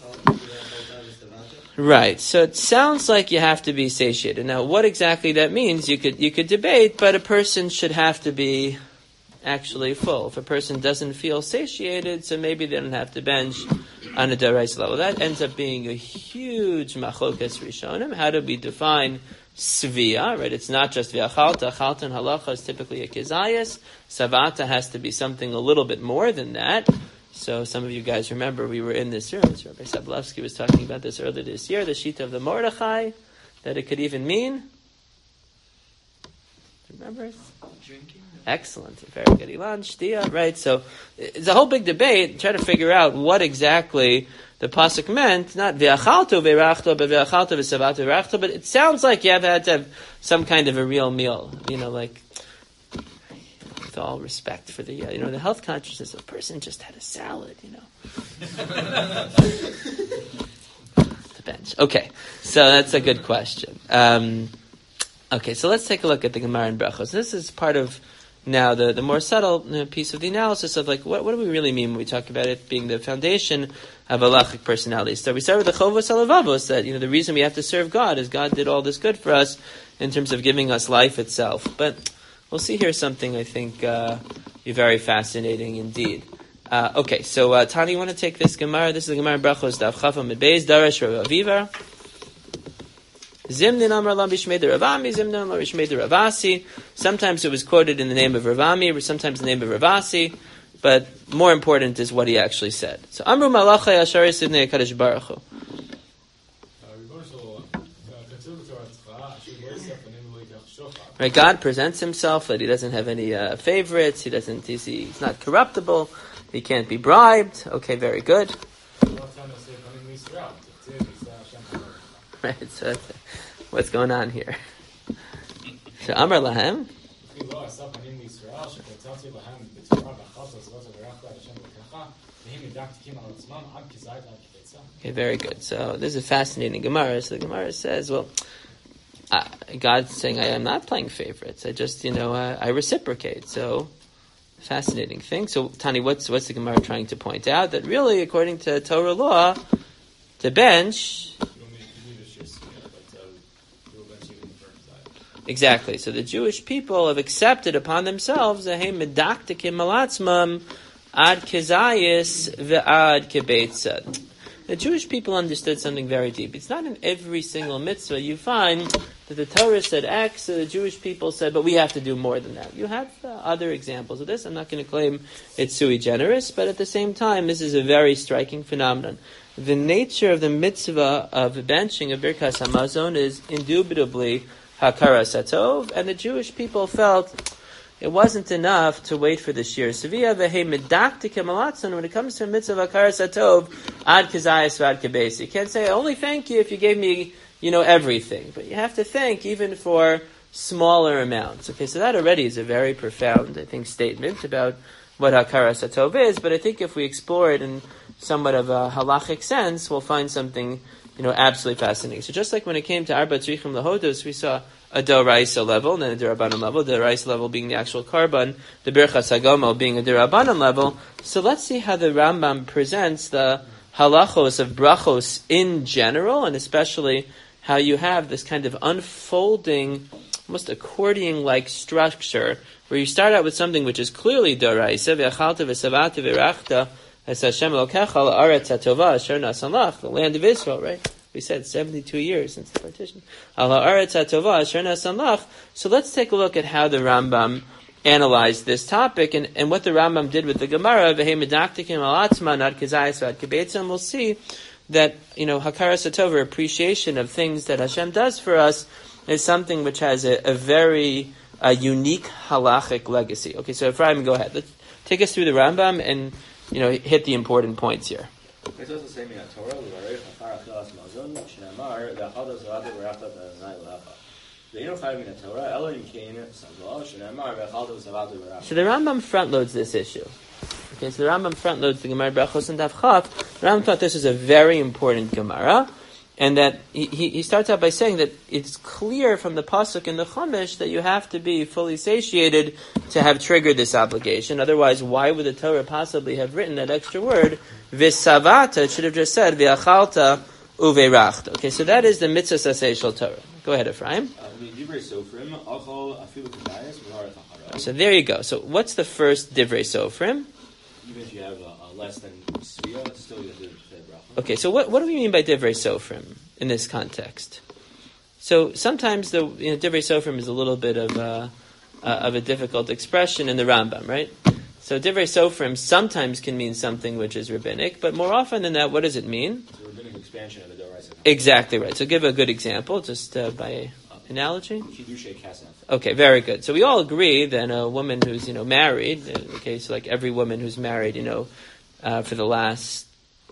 Right. So it sounds like you have to be satiated. Now, what exactly that means, you could debate, but a person should have to be actually full. If a person doesn't feel satiated, so maybe they don't have to bench on a D'oraisa level. That ends up being a huge machlokas rishonim. How do we define svia? Right, it's not just v'achalta. Achalta and halacha is typically a kizayas. Savata has to be something a little bit more than that. So some of you guys remember we were in this room. So Rabbi Sablovsky was talking about this earlier this year, the Shita of the Mordechai, that it could even mean. Remember? Drinking. Excellent. Very good. Ilan, shtia, right? So it's a whole big debate, try to figure out what exactly the pasuk meant, not ve'achalto ve'rachto, but ve'achalto ve'savato ve'rachto, but it sounds like you have had to have some kind of a real meal, with all respect for the, the health consciousness, a person just had a salad, The bench. Okay, so that's a good question. Okay, so let's take a look at the Gemara in Brachos. This is part of now the more subtle piece of the analysis of what do we really mean when we talk about it being the foundation of halachic personality. So we start with the Chovos Halavavos, that the reason we have to serve God is God did all this good for us in terms of giving us life itself. But we'll see here something I think be very fascinating indeed. Okay, so Tani, you want to take this Gemara? This is the Gemara in Brachos, Daf Chafam Beis Darash Rav Avivar. Zimnin Amar Lam Bishmei de Ravami, Zimnin Amar Bishmei de Ravasi. Sometimes it was quoted in the name of Ravami, or sometimes in the name of Ravasi, but more important is what he actually said. So Amru Malachai Ashari Sidnei HaKadosh Baruch Hu. Right, God presents himself that he doesn't have any favorites, he's not corruptible, he can't be bribed. Okay, very good. Right, so what's going on here? So Amar Lahem. Okay, very good. So this is a fascinating Gemara. So the Gemara says, God's saying, I am not playing favorites. I just, I reciprocate. So, fascinating thing. So, Tani, what's the Gemara trying to point out? That really, according to Torah law, to bench. Exactly. So the Jewish people have accepted upon themselves a hey medaktikim malatzmam ad kezayis ve'ad kebeitza. The Jewish people understood something very deep. It's not in every single mitzvah you find that the Torah said X, so the Jewish people said, but we have to do more than that. You have other examples of this. I'm not going to claim it's sui generis, but at the same time, this is a very striking phenomenon. The nature of the mitzvah of benching of Birkas Hamazon is indubitably Hakara Satov, and the Jewish people felt, it wasn't enough to wait for the shir sevia vehe medaktikim alatzon. When it comes to a mitzvah of hakaras hatov, ad kazayis vad kabesi. You can't say, I only thank you if you gave me, everything. But you have to thank even for smaller amounts. Okay, so that already is a very profound, I think, statement about what hakaras hatov is. But I think if we explore it in somewhat of a halachic sense, we'll find something, absolutely fascinating. So just like when it came to Arba Tzrichim Lahodos, we saw a Doraisa level, and then a Derabanan level, the Doraisa level being the actual Karban, the Birchas Hagomel being a Derabanan level. So let's see how the Rambam presents the halachos of brachos in general, and especially how you have this kind of unfolding, almost accordion-like structure, where you start out with something which is clearly Doraisa, V'achalta v'savata v'rachta, as Hashem Elokecha la'aretz hatova asher nasan lach, the land of Israel, right? We said 72 years since the partition. La'aretz hatova asher nasan lach. So let's take a look at how the Rambam analyzed this topic and what the Rambam did with the Gemara. V'hei medaktikim alatzman ad kazayis v'ad kibetza. We'll see that hakaras hatova, appreciation of things that Hashem does for us, is something which has a very unique halachic legacy. Okay, so Ephraim, go ahead. Let's take us through the Rambam and hit the important points here. It's also saying in the Torah, so the Rambam front loads this issue. Okay, so the Rambam front loads the Gemara Brachos and Daf Chaf. The Rambam thought this was a very important Gemara, and that he starts out by saying that it's clear from the pasuk in the Chumash that you have to be fully satiated to have triggered this obligation. Otherwise, why would the Torah possibly have written that extra word? V'savata, it should have just said v'achalta uve'rachta. Okay, so that is the mitzvah saseh shel Torah. Go ahead, Ephraim. So there you go. So what's the first divrei sofrim? Even if you have less than svia, still you have to say bracha. Okay, so what do we mean by divrei sofrim in this context? So sometimes the divrei sofrim is a little bit of a difficult expression in the Rambam, right? So divrei sofrim sometimes can mean something which is rabbinic, but more often than that, what does it mean? It's a rabbinic expansion of the Doraisa. Exactly right. So give a good example, just by analogy. Kiddushay kasef. Okay, very good. So we all agree that a woman who's married, in the case like every woman who's married, for the last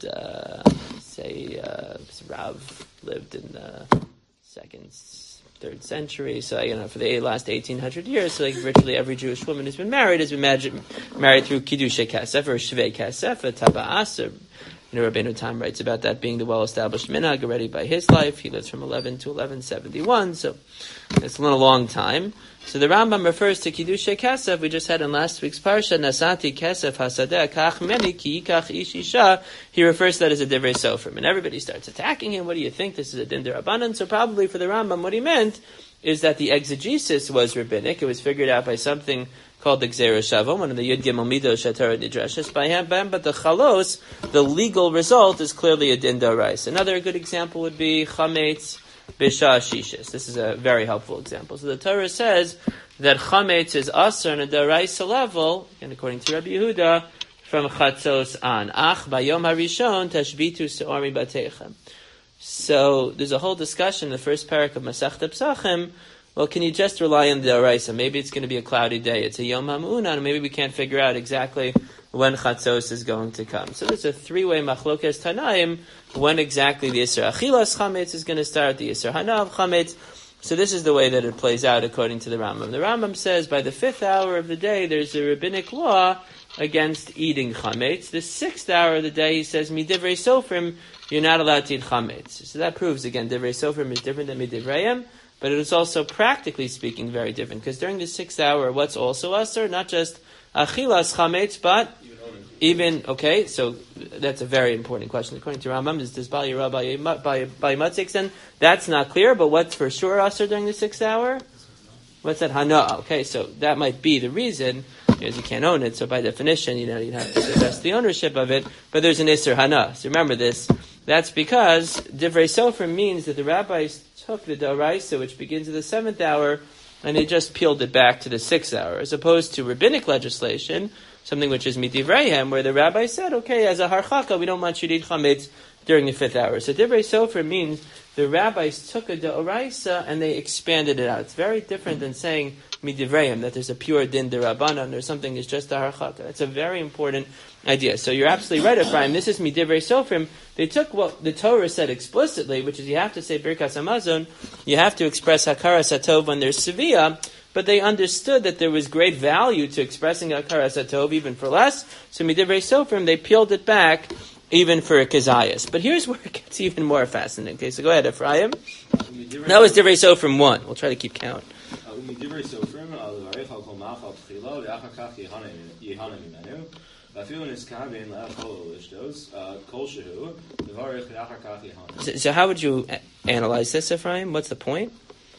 Rav lived in the second, third century, so for the last 1800 years, so virtually every Jewish woman who's been married has been married through Kiddushay kasef or Shvei kasef, a taba'as, or Rabbeinu Tam writes about that being the well-established minhag already by his life. He lives from 11 to 1171, so it's a little long time. So the Rambam refers to Kiddushay Kasef. We just had in last week's parsha, Nasati Kasef Hasadeh Kach Meni Ki Yikach Ish Isha. He refers to that as a divrei sofrim, and everybody starts attacking him. What do you think? This is a din derabanan. So probably for the Rambam, what he meant is that the exegesis was rabbinic. It was figured out by something called the Gzeira Shavon, one of the Yud Gimel Midos Shatara Nidreshes by him, but the Chalos, the legal result, is clearly a din d'oraisa. Another good example would be Chametz B'Shah Shishis. This is a very helpful example. So the Torah says that Chametz is Asr on a d'oraisa level, and according to Rabbi Yehuda, from Chatzos on. Ach Bayom HaRishon Tashbitu Se'ori Bateichem. So there's a whole discussion in the first parak of Masechta Psachim. Well, can you just rely on the Oraisa? Maybe it's going to be a cloudy day. It's a Yom HaMu'unan, and maybe we can't figure out exactly when Chatzos is going to come. So there's a three-way machlokes Tanaim, when exactly the Yisr Achilas Chametz is going to start, the Yisr Hanav Chametz. So this is the way that it plays out according to the Rambam. The Rambam says by the 5th hour of the day, there's a rabbinic law against eating Chametz. The 6th hour of the day, he says, Midivrei Sofrim, you're not allowed to eat Chametz. So that proves, again, Divrei Sofrim is different than Midivreim. But it is also, practically speaking, very different. Because during the 6th hour, what's also asr? Not just achilas chametz, but even, okay, so that's a very important question. According to Rambam, is this Bal Yirah by Matzik? Then that's not clear, but what's for sure asr during the 6th hour? What's that? Hana. Okay, so that might be the reason, because you can't own it, so by definition, you'd have to suggest the ownership of it, but there's an Isser Hana. So remember this. That's because Divrei Sofrim means that the rabbis took the Doraisa, which begins at the 7th hour, and they just peeled it back to the 6th hour, as opposed to rabbinic legislation, something which is Midivreihem, where the rabbi said, okay, as a harchaka, we don't want you to eat chametz during the 5th hour. So Divrei Sofer means the rabbis took a D'oraisa and they expanded it out. It's very different than saying Midivreim, that there's a pure din derabanan or something that's just a harchaka. It's a very important idea. So you're absolutely right, Ephraim. This is Midivrei Sofrim. They took what the Torah said explicitly, which is you have to say Birkas Hamazon, you have to express Hakaras HaTov when there's Sevilla, but they understood that there was great value to expressing Hakaras HaTov even for less. So Midivrei Sofrim, they peeled it back even for Kazayas. But here's where it gets even more fascinating. Okay, so go ahead, Ephraim. That was Divrei Sofrim 1. We'll try to keep count. מדברי סופרים, לברך על כל מאכל תחילה, ואחר כך יהנה ממנו, ואפילו נזכר בין לאכול או לשתות, כלשהו, לברך ואחר כך יהנה. So how would you analyze this, Ephraim? What's the point?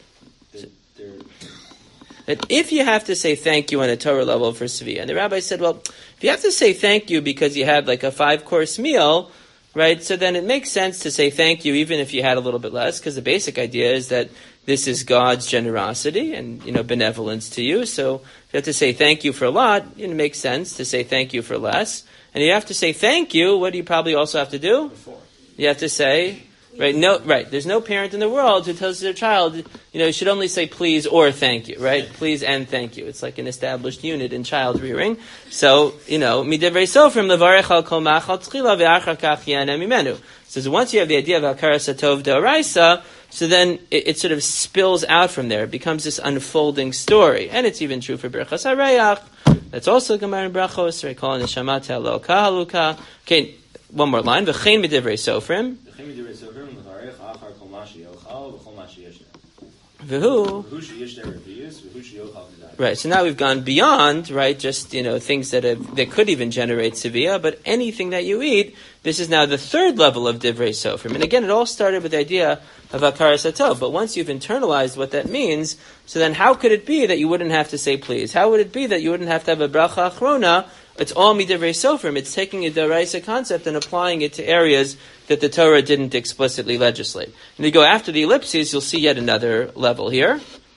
That if you have to say thank you on a Torah level for Sevilla, and the rabbi said, well, if you have to say thank you because you had like a 5-course meal, right, so then it makes sense to say thank you even if you had a little bit less, because the basic idea is that this is God's generosity and, benevolence to you. So if you have to say thank you for a lot, it makes sense to say thank you for less. And you have to say thank you, what do you probably also have to do? Before. You have to say, there's no parent in the world who tells their child, you should only say please or thank you, right? Please and thank you. It's like an established unit in child rearing. So, Midivrei Sofrim levarech al kol machal tchila ve'achar kach yana mimenu. So once you have the idea of Hakaras HaTov D'oraisa, so then it sort of spills out from there. It becomes this unfolding story. And it's even true for Birchas HaReach. That's also Gemara in Brachos, right? Calling the Shamat Ha'lo Kahaluka. Okay, one more line. V'chein Midivrei Sofrim. V'chein Midivrei Sofrim, l'varech achar kol ma sheyochal, v'chol ma sheyeshner. V'hu. V'hu sheyeshner revius, v'hu sheyochal kedai. Right, so now we've gone beyond, right, just, things that could even generate Sevilla, but anything that you eat, this is now the 3rd level of Divrei Sofrim. And again, it all started with the idea of Hakaras HaTov, but once you've internalized what that means, so then how could it be that you wouldn't have to say please? How would it be that you wouldn't have to have a bracha achrona? It's all Midivrei Sofrim. It's taking a D'oraisa concept and applying it to areas that the Torah didn't explicitly legislate. And you go after the ellipses, you'll see yet another level here.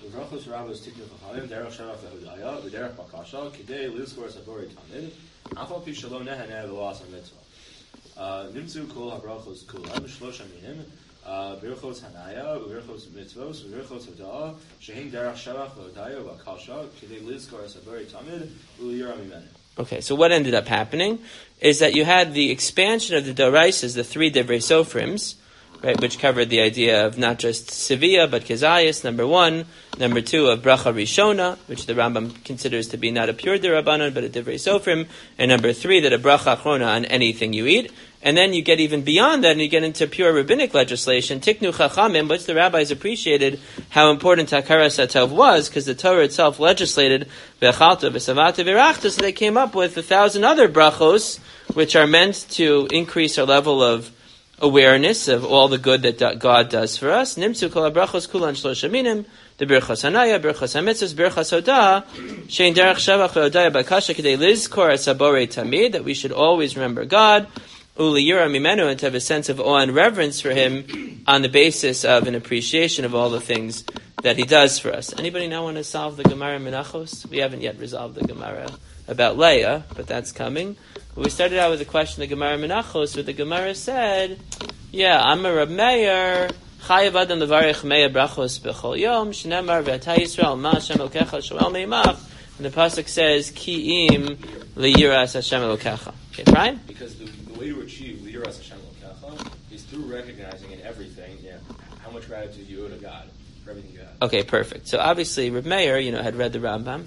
נמצאו כל הברכות כולם, 3 מינים, ברכות הניה, וברכות מצוות, וברכות הודאה, שהן דרך שבח והודיה והקשה, כדי לזכור את הבורא תמיד, ולירא ממנו. Okay, so what ended up happening is that you had the expansion of the D'oraisas, the 3 Divrei Sofrims, right, which covered the idea of not just Sevilla, but Kezayas, number 1. Number 2, of Bracha Rishona, which the Rambam considers to be not a pure D'Rabbanan, but a Divrei Sofrim. And number 3, that a Bracha Achrona on anything you eat. And then you get even beyond that, and you get into pure rabbinic legislation, Tiknu Chachamim, which the rabbis appreciated how important Hakaras HaTov was, because the Torah itself legislated Ve'achalta, Ve'savata, Ve'rachta, so they came up with 1,000 other brachos, which are meant to increase our level of awareness of all the good that God does for us. Nimtzu kol habrachos kulan shlosh minim, the birchas hanaya, birchas hamitzvos, birchas hodah, shein derech shavach ve'odaya bakasha k'dei lizkor es haborei tamid, that we should always remember God, uli yira mimenu, and to have a sense of awe and reverence for Him on the basis of an appreciation of all the things that He does for us. Anybody now want to solve the Gemara Menachos? We haven't yet resolved the Gemara about Leah, but that's coming. We started out with a question, the Gemara Menachos, where the Gemara said, I'm a Rab Meir, Chayav Adam Levarech Meya Brachos B'chol Yom, Shnemar V'atah Yisrael, Ma Hashem Elokecha Shoel Meimach, and the pasuk says, Ki'im Liyiras Hashem Elokecha. Okay, Brian? Because the way to achieve Liyiras Hashem Elokecha is through recognizing in everything, how much gratitude you owe to God for everything you have. Okay, perfect. So obviously, Rab Meir, had read the Rambam.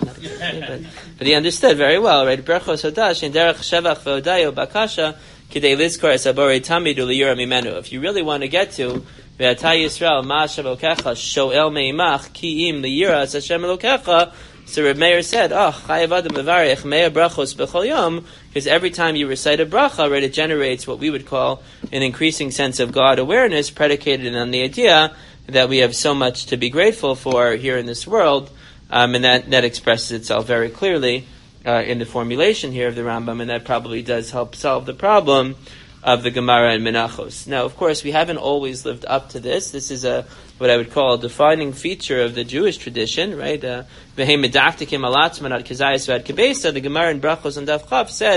But he understood very well, right? Berchos hodash in derech shevach ve'odayo bakasha kidei lizkor es haborei tamid uliyura mimenu. If you really want to get to ve'atah Yisrael ma'ashav elokecha shoel meimach ki'im liyira es Hashem elokecha, so Reb Meir said, chayav adam levarech meya brachos b'chol yom, because every time you recite a bracha, right, it generates what we would call an increasing sense of God awareness, predicated on the idea that we have so much to be grateful for here in this world. And that expresses itself very clearly in the formulation here of the Rambam, and that probably does help solve the problem of the Gemara and Menachos. Now, of course, we haven't always lived up to this. This is what I would call a defining feature of the Jewish tradition, right? The Gemara in Brachos and Daf Chav said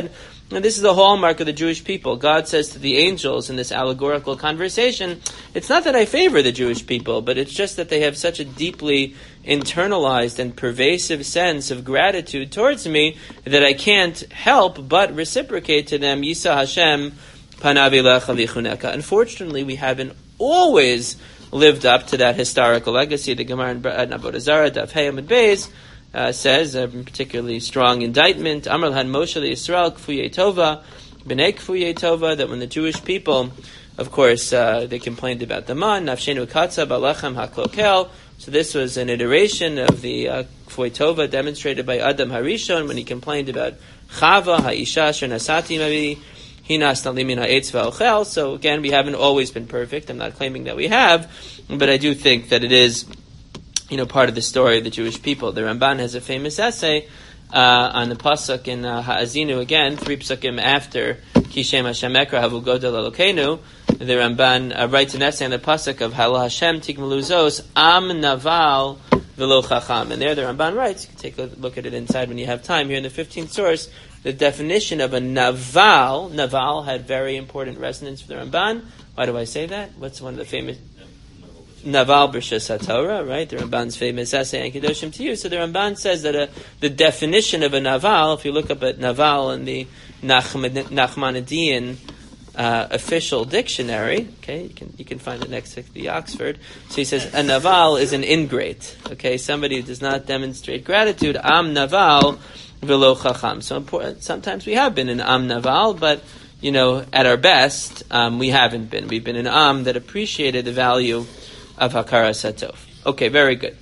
And this is the hallmark of the Jewish people. God says to the angels in this allegorical conversation, it's not that I favor the Jewish people, but it's just that they have such a deeply internalized and pervasive sense of gratitude towards me that I can't help but reciprocate to them, Yisa Hashem panav elecha v'chuneka. Unfortunately, we haven't always lived up to that historical legacy. The Gemara in Avodah Zarah, Daf Hey Amud Beis, says, a particularly strong indictment, Amar L'han Moshe Yisrael Kfuyei Tova, B'nei Kfuyei Tova, that when the Jewish people, of course, they complained about the man, Nafshenu Katza Balechem HaKlokel. So this was an iteration of the Kfuyei Tova demonstrated by Adam Harishon when he complained about Chava Ha'isha Shernasati Mavi Hinas Nalimin Ha'etz Va'ochel. So again, we haven't always been perfect. I'm not claiming that we have, but I do think that it is part of the story of the Jewish people. The Ramban has a famous essay on the pasuk in Ha'azinu, again, 3 psukim after Kishem Hashem Ekra Havu Godel Elokeinu. The Ramban writes an essay on the pasuk of Hal Hashem Tikmalu Zos Am Naval V'lo Chacham. And there the Ramban writes, you can take a look at it inside when you have time, here in the 15th source, the definition of a Naval. Naval had very important resonance for the Ramban. Why do I say that? What's one of the famous... Naval B'Shas HaTorah, right? The Ramban's famous essay, Ankedoshim to you. So the Ramban says that the definition of a Naval, if you look up at Naval in the Nachmanidean official dictionary, okay, you can find it next to the Oxford. So he says a Naval is an ingrate, okay, somebody who does not demonstrate gratitude. Am Naval v'lo chacham. So important. Sometimes we have been an Am Naval, but at our best, we haven't been. We've been an Am that appreciated the value of Hakaras Hatov. Okay, very good.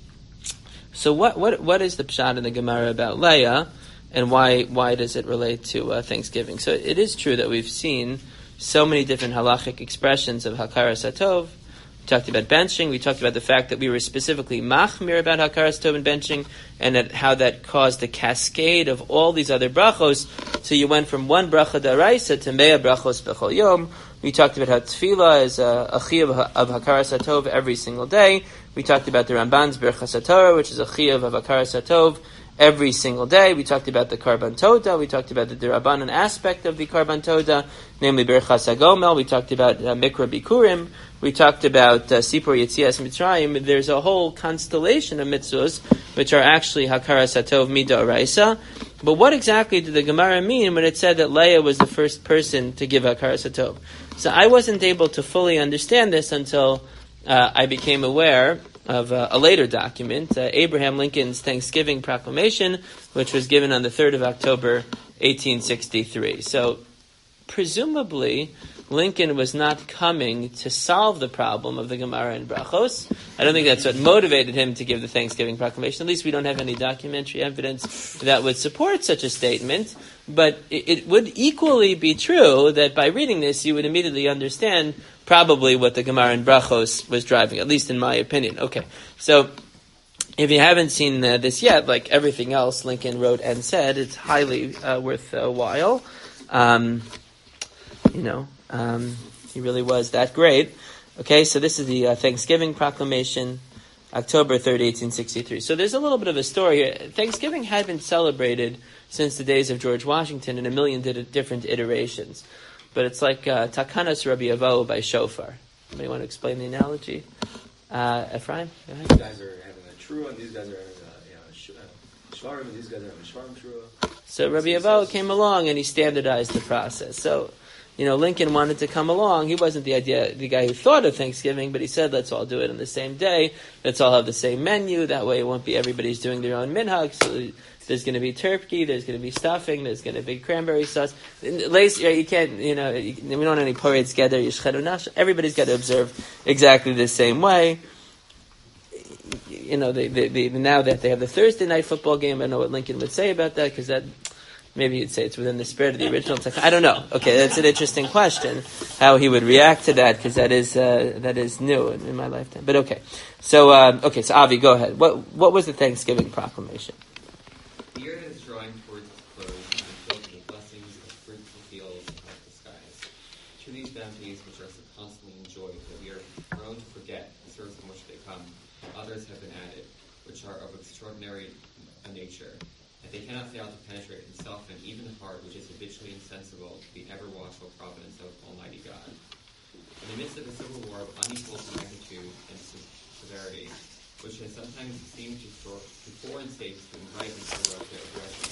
So what is the pshat in the Gemara about Leah, and why does it relate to Thanksgiving? So it is true that we've seen so many different halachic expressions of Hakaras Hatov. We talked about benching. We talked about the fact that we were specifically machmir about Hakaras Hatov and benching, and how that caused a cascade of all these other brachos. So you went from one bracha d'oraisa to mea brachos b'chol yom. We talked about how tefillah is a chiyuv of Hakaras Hatov every single day. We talked about the Ramban's Birchas HaTorah, which is a chiyuv of Hakaras Hatov every single day. We talked about the Karban Toda. We talked about the Dirabanan aspect of the Karban Toda, namely Birchas HaGomel. We talked about Mikra Bikurim. We talked about Sipur Yetzias Mitzrayim. There's a whole constellation of mitzvahs which are actually Hakaras Hatov Mid'oraisa. But what exactly did the Gemara mean when it said that Leah was the first person to give Hakaras Hatov? So I wasn't able to fully understand this until I became aware of a later document, Abraham Lincoln's Thanksgiving Proclamation, which was given on the 3rd of October, 1863. So presumably, Lincoln was not coming to solve the problem of the Gemara and Brachos. I don't think that's what motivated him to give the Thanksgiving Proclamation. At least we don't have any documentary evidence that would support such a statement. But it would equally be true that by reading this, you would immediately understand probably what the Gemara and Brachos was driving, at least in my opinion. Okay, so if you haven't seen this yet, like everything else Lincoln wrote and said, it's highly worth a while. He really was that great. Okay, so this is the Thanksgiving Proclamation, October 3rd, 1863. So there's a little bit of a story here. Thanksgiving had been celebrated since the days of George Washington in a million different iterations. But it's like Takanas Rabbi Avo by shofar. Anybody want to explain the analogy? Ephraim? Go ahead. These guys are having a trua, and these guys are having a shvarim, and these guys are having a shvarim trua. So Rabbi Avo came along and he standardized the process. So, Lincoln wanted to come along. He wasn't the guy who thought of Thanksgiving, but he said, let's all do it on the same day. Let's all have the same menu. That way it won't be everybody's doing their own minhag. So there's going to be turkey, there's going to be stuffing, there's going to be cranberry sauce. You can't, we don't have any parades together. Everybody's got to observe exactly the same way. Now that they have the Thursday night football game, I don't know what Lincoln would say about that, because that... Maybe you'd say it's within the spirit of the original text. I don't know. Okay, that's an interesting question, how he would react to that, because that is new in my lifetime. But okay. So Avi, go ahead. What was the Thanksgiving Proclamation? The year is drawing towards its close, and filled with the blessings of fruitful fields and the skies. To these bounties, which are so constantly enjoyed, that we are prone to forget the service from which they come, others have been added, which are of extraordinary nature. that they cannot fail to penetrate and soften even the heart which is habitually insensible to the ever-watchful providence of Almighty God. In the midst of a civil war of unequal magnitude and severity, which has sometimes seemed to foreign states to invite into Russia aggression,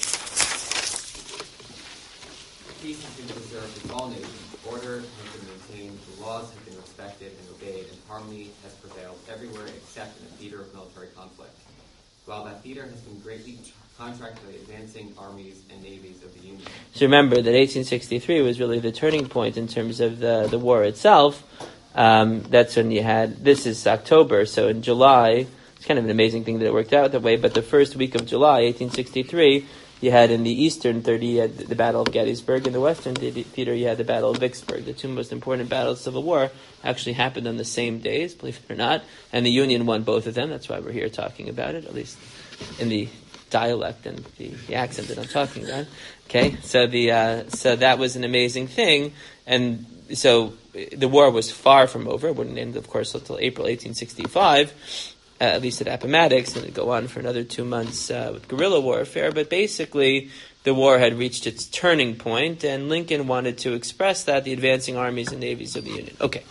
peace has been preserved in all nations, order has been maintained, the laws have been respected and obeyed, and harmony has prevailed everywhere except in the theater of military conflict. While that theater has been greatly contracted by the advancing armies and navies of the Union. So remember that 1863 was really the turning point in terms of the war itself. That's when you had, this is October, so in July, it's kind of an amazing thing that it worked out that way, but the first week of July, 1863, you had in the eastern 30, you had the Battle of Gettysburg. In the western theater, you had the Battle of Vicksburg. The two most important battles of the Civil War actually happened on the same days, believe it or not. And the Union won both of them. That's why we're here talking about it, at least in the dialect and the accent that I'm talking about. Okay, so so that was an amazing thing. And so the war was far from over. It wouldn't end, of course, until April 1865. At least at Appomattox, and it'd go on for another 2 months with guerrilla warfare. But basically, the war had reached its turning point, and Lincoln wanted to express that the advancing armies and navies of the Union. Okay.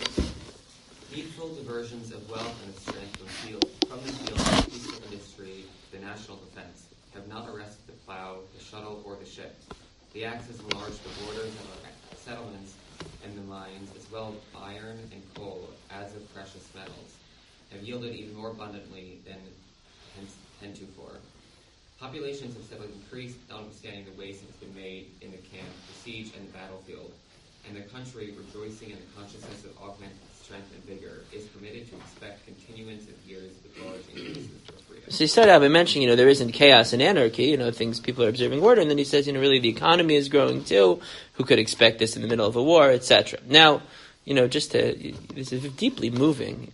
Needful diversions of wealth and of strength from the field of peaceful industry to the national defense have not arrested the plow, the shuttle, or the ship. The axe has enlarged the borders of our settlements and the mines, as well as iron and coal, as of precious metals, have yielded even more abundantly than heretofore. Populations have steadily increased, notwithstanding the waste that has been made in the camp, the siege, and the battlefield, and the country, rejoicing in the consciousness of augmented strength and vigor, is permitted to expect continuance of years with large increases for freedom. So he started out by mentioning, there isn't chaos and anarchy, things, people are observing order, and then he says, really the economy is growing too, who could expect this in the middle of a war, etc. Now, this is deeply moving,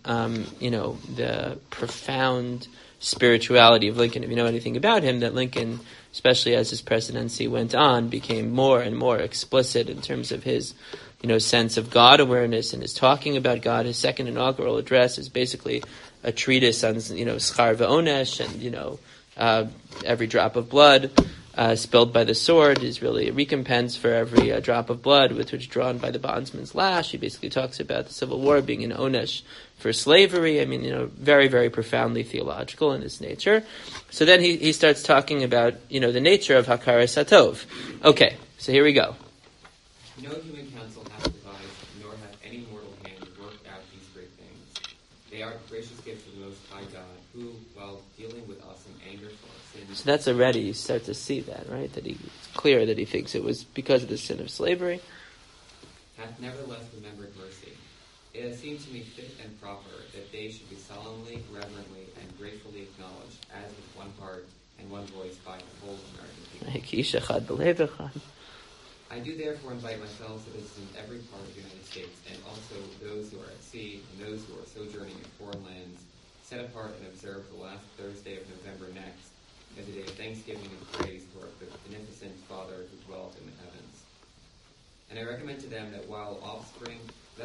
the profound spirituality of Lincoln. If you know anything about him, that Lincoln, especially as his presidency went on, became more and more explicit in terms of his, sense of God awareness and his talking about God. His second inaugural address is basically a treatise on, schar v'onesh, and, every drop of blood spilled by the sword is really a recompense for every drop of blood with which drawn by the bondsman's lash. He basically talks about the Civil War being an onesh for slavery. Very, very profoundly theological in its nature. So then he starts talking about, the nature of Hakaras Hatov. Okay, so here we go. No human counsel hath devised, nor hath any mortal hand worked out these great things. They are a gracious gift of the Most High God, who, while dealing with us in anger for our sins... So that's already, you start to see that, right? That it's clear that he thinks it was because of the sin of slavery. ...hath nevertheless remembered mercy. It has seemed to me fit and proper that they should be solemnly, reverently, and gratefully acknowledged, as with one heart and one voice by the whole American people. I do therefore invite my fellow citizens in every part of the United States, and also those who are at sea and those who are sojourning in foreign lands, set apart and observe the last Thursday of November next, as a day of thanksgiving and praise for the beneficent Father who dwelt in the heavens. And I recommend to them that while offering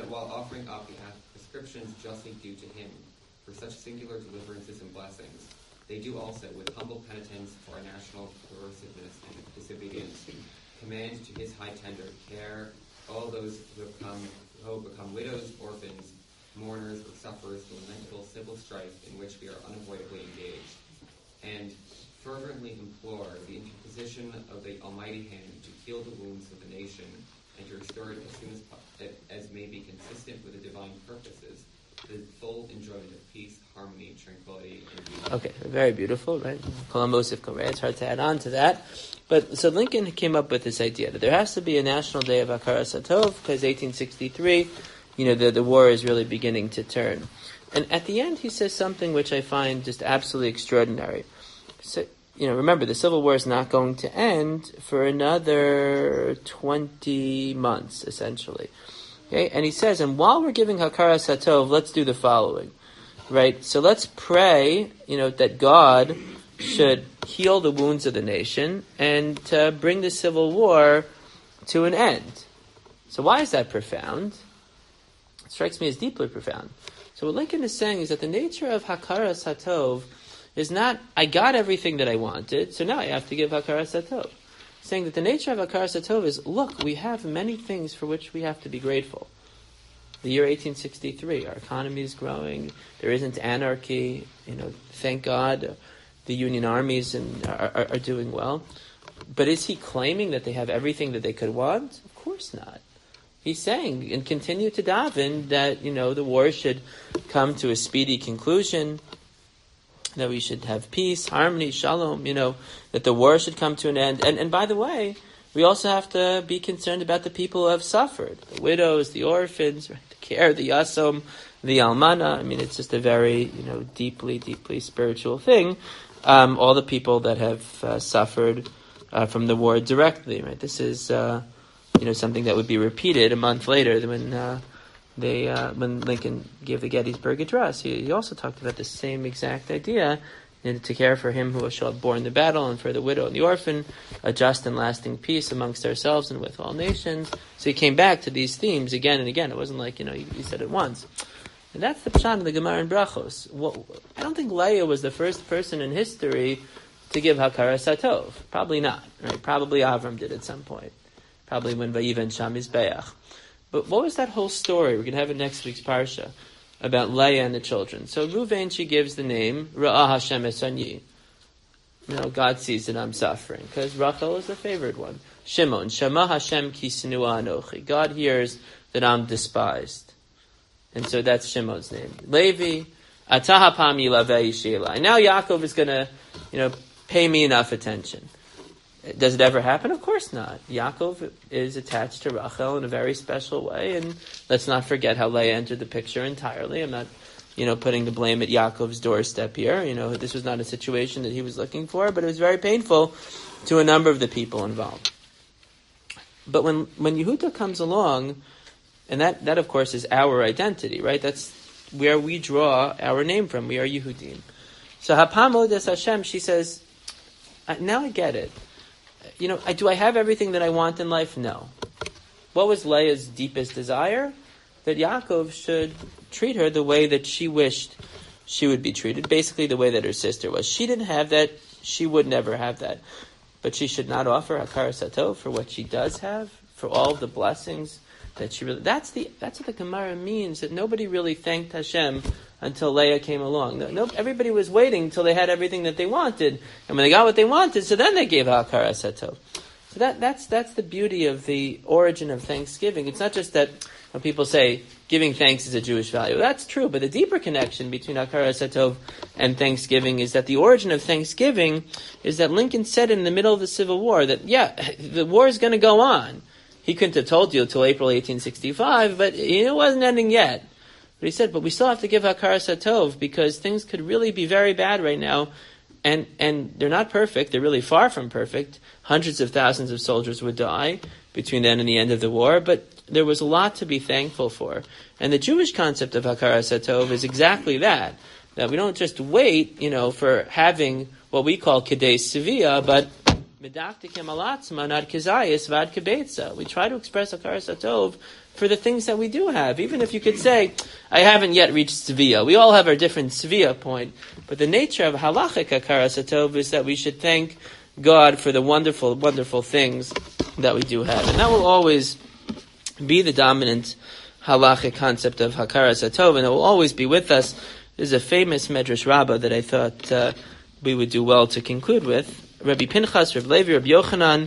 up behalf of prescriptions justly due to him for such singular deliverances and blessings, they do also, with humble penitence for our national perversiveness and disobedience, command to his high tender care all those who have become widows, orphans, mourners, or sufferers from lamentable civil strife in which we are unavoidably engaged, and fervently implore the interposition of the Almighty Hand to heal the wounds of the nation and to restore it as soon as may be consistent with the divine purposes, the full enjoyment of peace, harmony, tranquility, and beauty. Okay, very beautiful, right? It's hard to add on to that. But so Lincoln came up with this idea that there has to be a national day of Hakaras Hatov because 1863, the war is really beginning to turn. And at the end, he says something which I find just absolutely extraordinary. So, remember, the Civil War is not going to end for another 20 months, essentially. Okay, and he says, and while we're giving Hakaras Hatov, let's do the following, right? So let's pray, that God should heal the wounds of the nation and bring the Civil War to an end. So why is that profound? It strikes me as deeply profound. So what Lincoln is saying is that the nature of Hakaras Hatov is not, I got everything that I wanted, so now I have to give Hakaras Hatov. Saying that the nature of Hakaras Hatov is, look, we have many things for which we have to be grateful. The year 1863, our economy is growing, there isn't anarchy, thank God, the Union armies are doing well. But is he claiming that they have everything that they could want? Of course not. He's saying, and continue to daven, that, the war should come to a speedy conclusion, that we should have peace, harmony, shalom, that the war should come to an end. And by the way, we also have to be concerned about the people who have suffered, the widows, the orphans, right? The care, the yasom, the almana. It's just a very, deeply, deeply spiritual thing. All the people that have suffered from the war directly, right? This is, something that would be repeated a month later when Lincoln gave the Gettysburg Address. He also talked about the same exact idea, to care for him who shall have borne the battle, and for the widow and the orphan, a just and lasting peace amongst ourselves and with all nations. So he came back to these themes again and again. It wasn't like, he said it once. And that's the pshat of the Gemara in Brachos. I don't think Leah was the first person in history to give Hakaras Hatov. Probably not, right? Probably Avram did at some point. Probably when Vayivan Sham Mizbeach. But what was that whole story? We're going to have it next week's parsha about Leah and the children. So Ruvain, she gives the name Ra'ah Hashem es Anyi. God sees that I'm suffering, because Rachel is the favored one. Shimon, Shema Hashem ki sinua anochi. God hears that I'm despised, and so that's Shimon's name. Levi, Atah hapam yilavei sheila. And now Yaakov is going to, pay me enough attention. Does it ever happen? Of course not. Yaakov is attached to Rachel in a very special way, and let's not forget how Leah entered the picture entirely. I'm not, putting the blame at Yaakov's doorstep here. This was not a situation that he was looking for, but it was very painful to a number of the people involved. But when Yehuda comes along, and that of course is our identity, right? That's where we draw our name from. We are Yehudim. So Hapam Odes Hashem, she says, now I get it. Do I have everything that I want in life? No. What was Leah's deepest desire? That Yaakov should treat her the way that she wished she would be treated, basically the way that her sister was. She didn't have that, she would never have that. But she should not offer Hakaras Hatov for what she does have, for all the blessings that she really... That's what the Gemara means, that nobody really thanked Hashem until Leah came along. Everybody was waiting until they had everything that they wanted, and when they got what they wanted, so then they gave Hakaras Hatov. So that's the beauty of the origin of Thanksgiving. It's not just that when people say giving thanks is a Jewish value. That's true, but the deeper connection between Hakaras Hatov and Thanksgiving is that the origin of Thanksgiving is that Lincoln said in the middle of the Civil War that, the war is going to go on. He couldn't have told you until April 1865, but it wasn't ending yet. But he said, but we still have to give Hakaras Hatov because things could really be very bad right now. And they're not perfect. They're really far from perfect. Hundreds of thousands of soldiers would die between then and the end of the war. But there was a lot to be thankful for. And the Jewish concept of Hakaras Hatov is exactly that. That we don't just wait, for having what we call Kedei Sevilla, but Medaktikim alatzma nad kezayis vad kebetza. We try to express Hakaras Hatov for the things that we do have. Even if you could say, I haven't yet reached Sevilla. We all have our different Sevilla point. But the nature of halachic Hakaras Hatov is that we should thank God for the wonderful, wonderful things that we do have. And that will always be the dominant halachic concept of Hakaras Hatov, and it will always be with us. There's a famous Medrash Rabbah that I thought we would do well to conclude with. Rabbi Pinchas, Rabbi Levi, Rabbi Yochanan,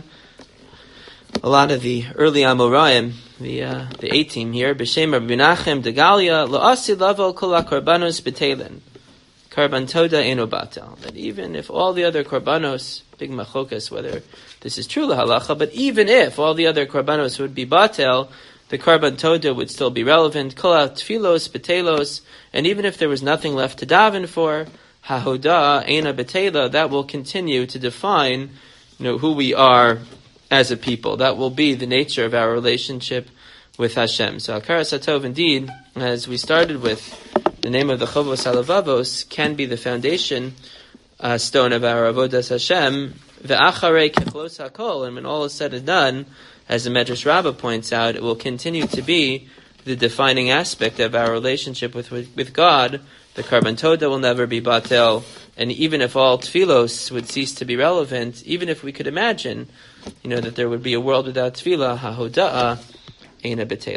a lot of the early Amoraim, the A-team here, B'Shem Rabbi Menachem, Degalia, Lo'asi Lavo Kol HaKorbanos B'Teilen, Karban Toda Eno Batel. That even if all the other Korbanos, big machokas, whether this is true lahalacha, but even if all the other Korbanos would be Batel, the Karban Toda would still be relevant, Kol HaTfilos B'Telos, and even if there was nothing left to daven for, Hahoda Eina B'Tela, that will continue to define, who we are as a people. That will be the nature of our relationship with Hashem. So Hakaras Hatov, indeed, as we started with, the name of the Chovos HaLevavos can be the foundation stone of our Avodas Hashem. Ve'acharei kechlos hakol, and when all is said and done, as the Medrash Rabbah points out, it will continue to be the defining aspect of our relationship with God. The Karban Toda will never be batel. And even if all tefillos would cease to be relevant, even if we could imagine, that there would be a world without tefillah, hahoda'ah, eina b'teil.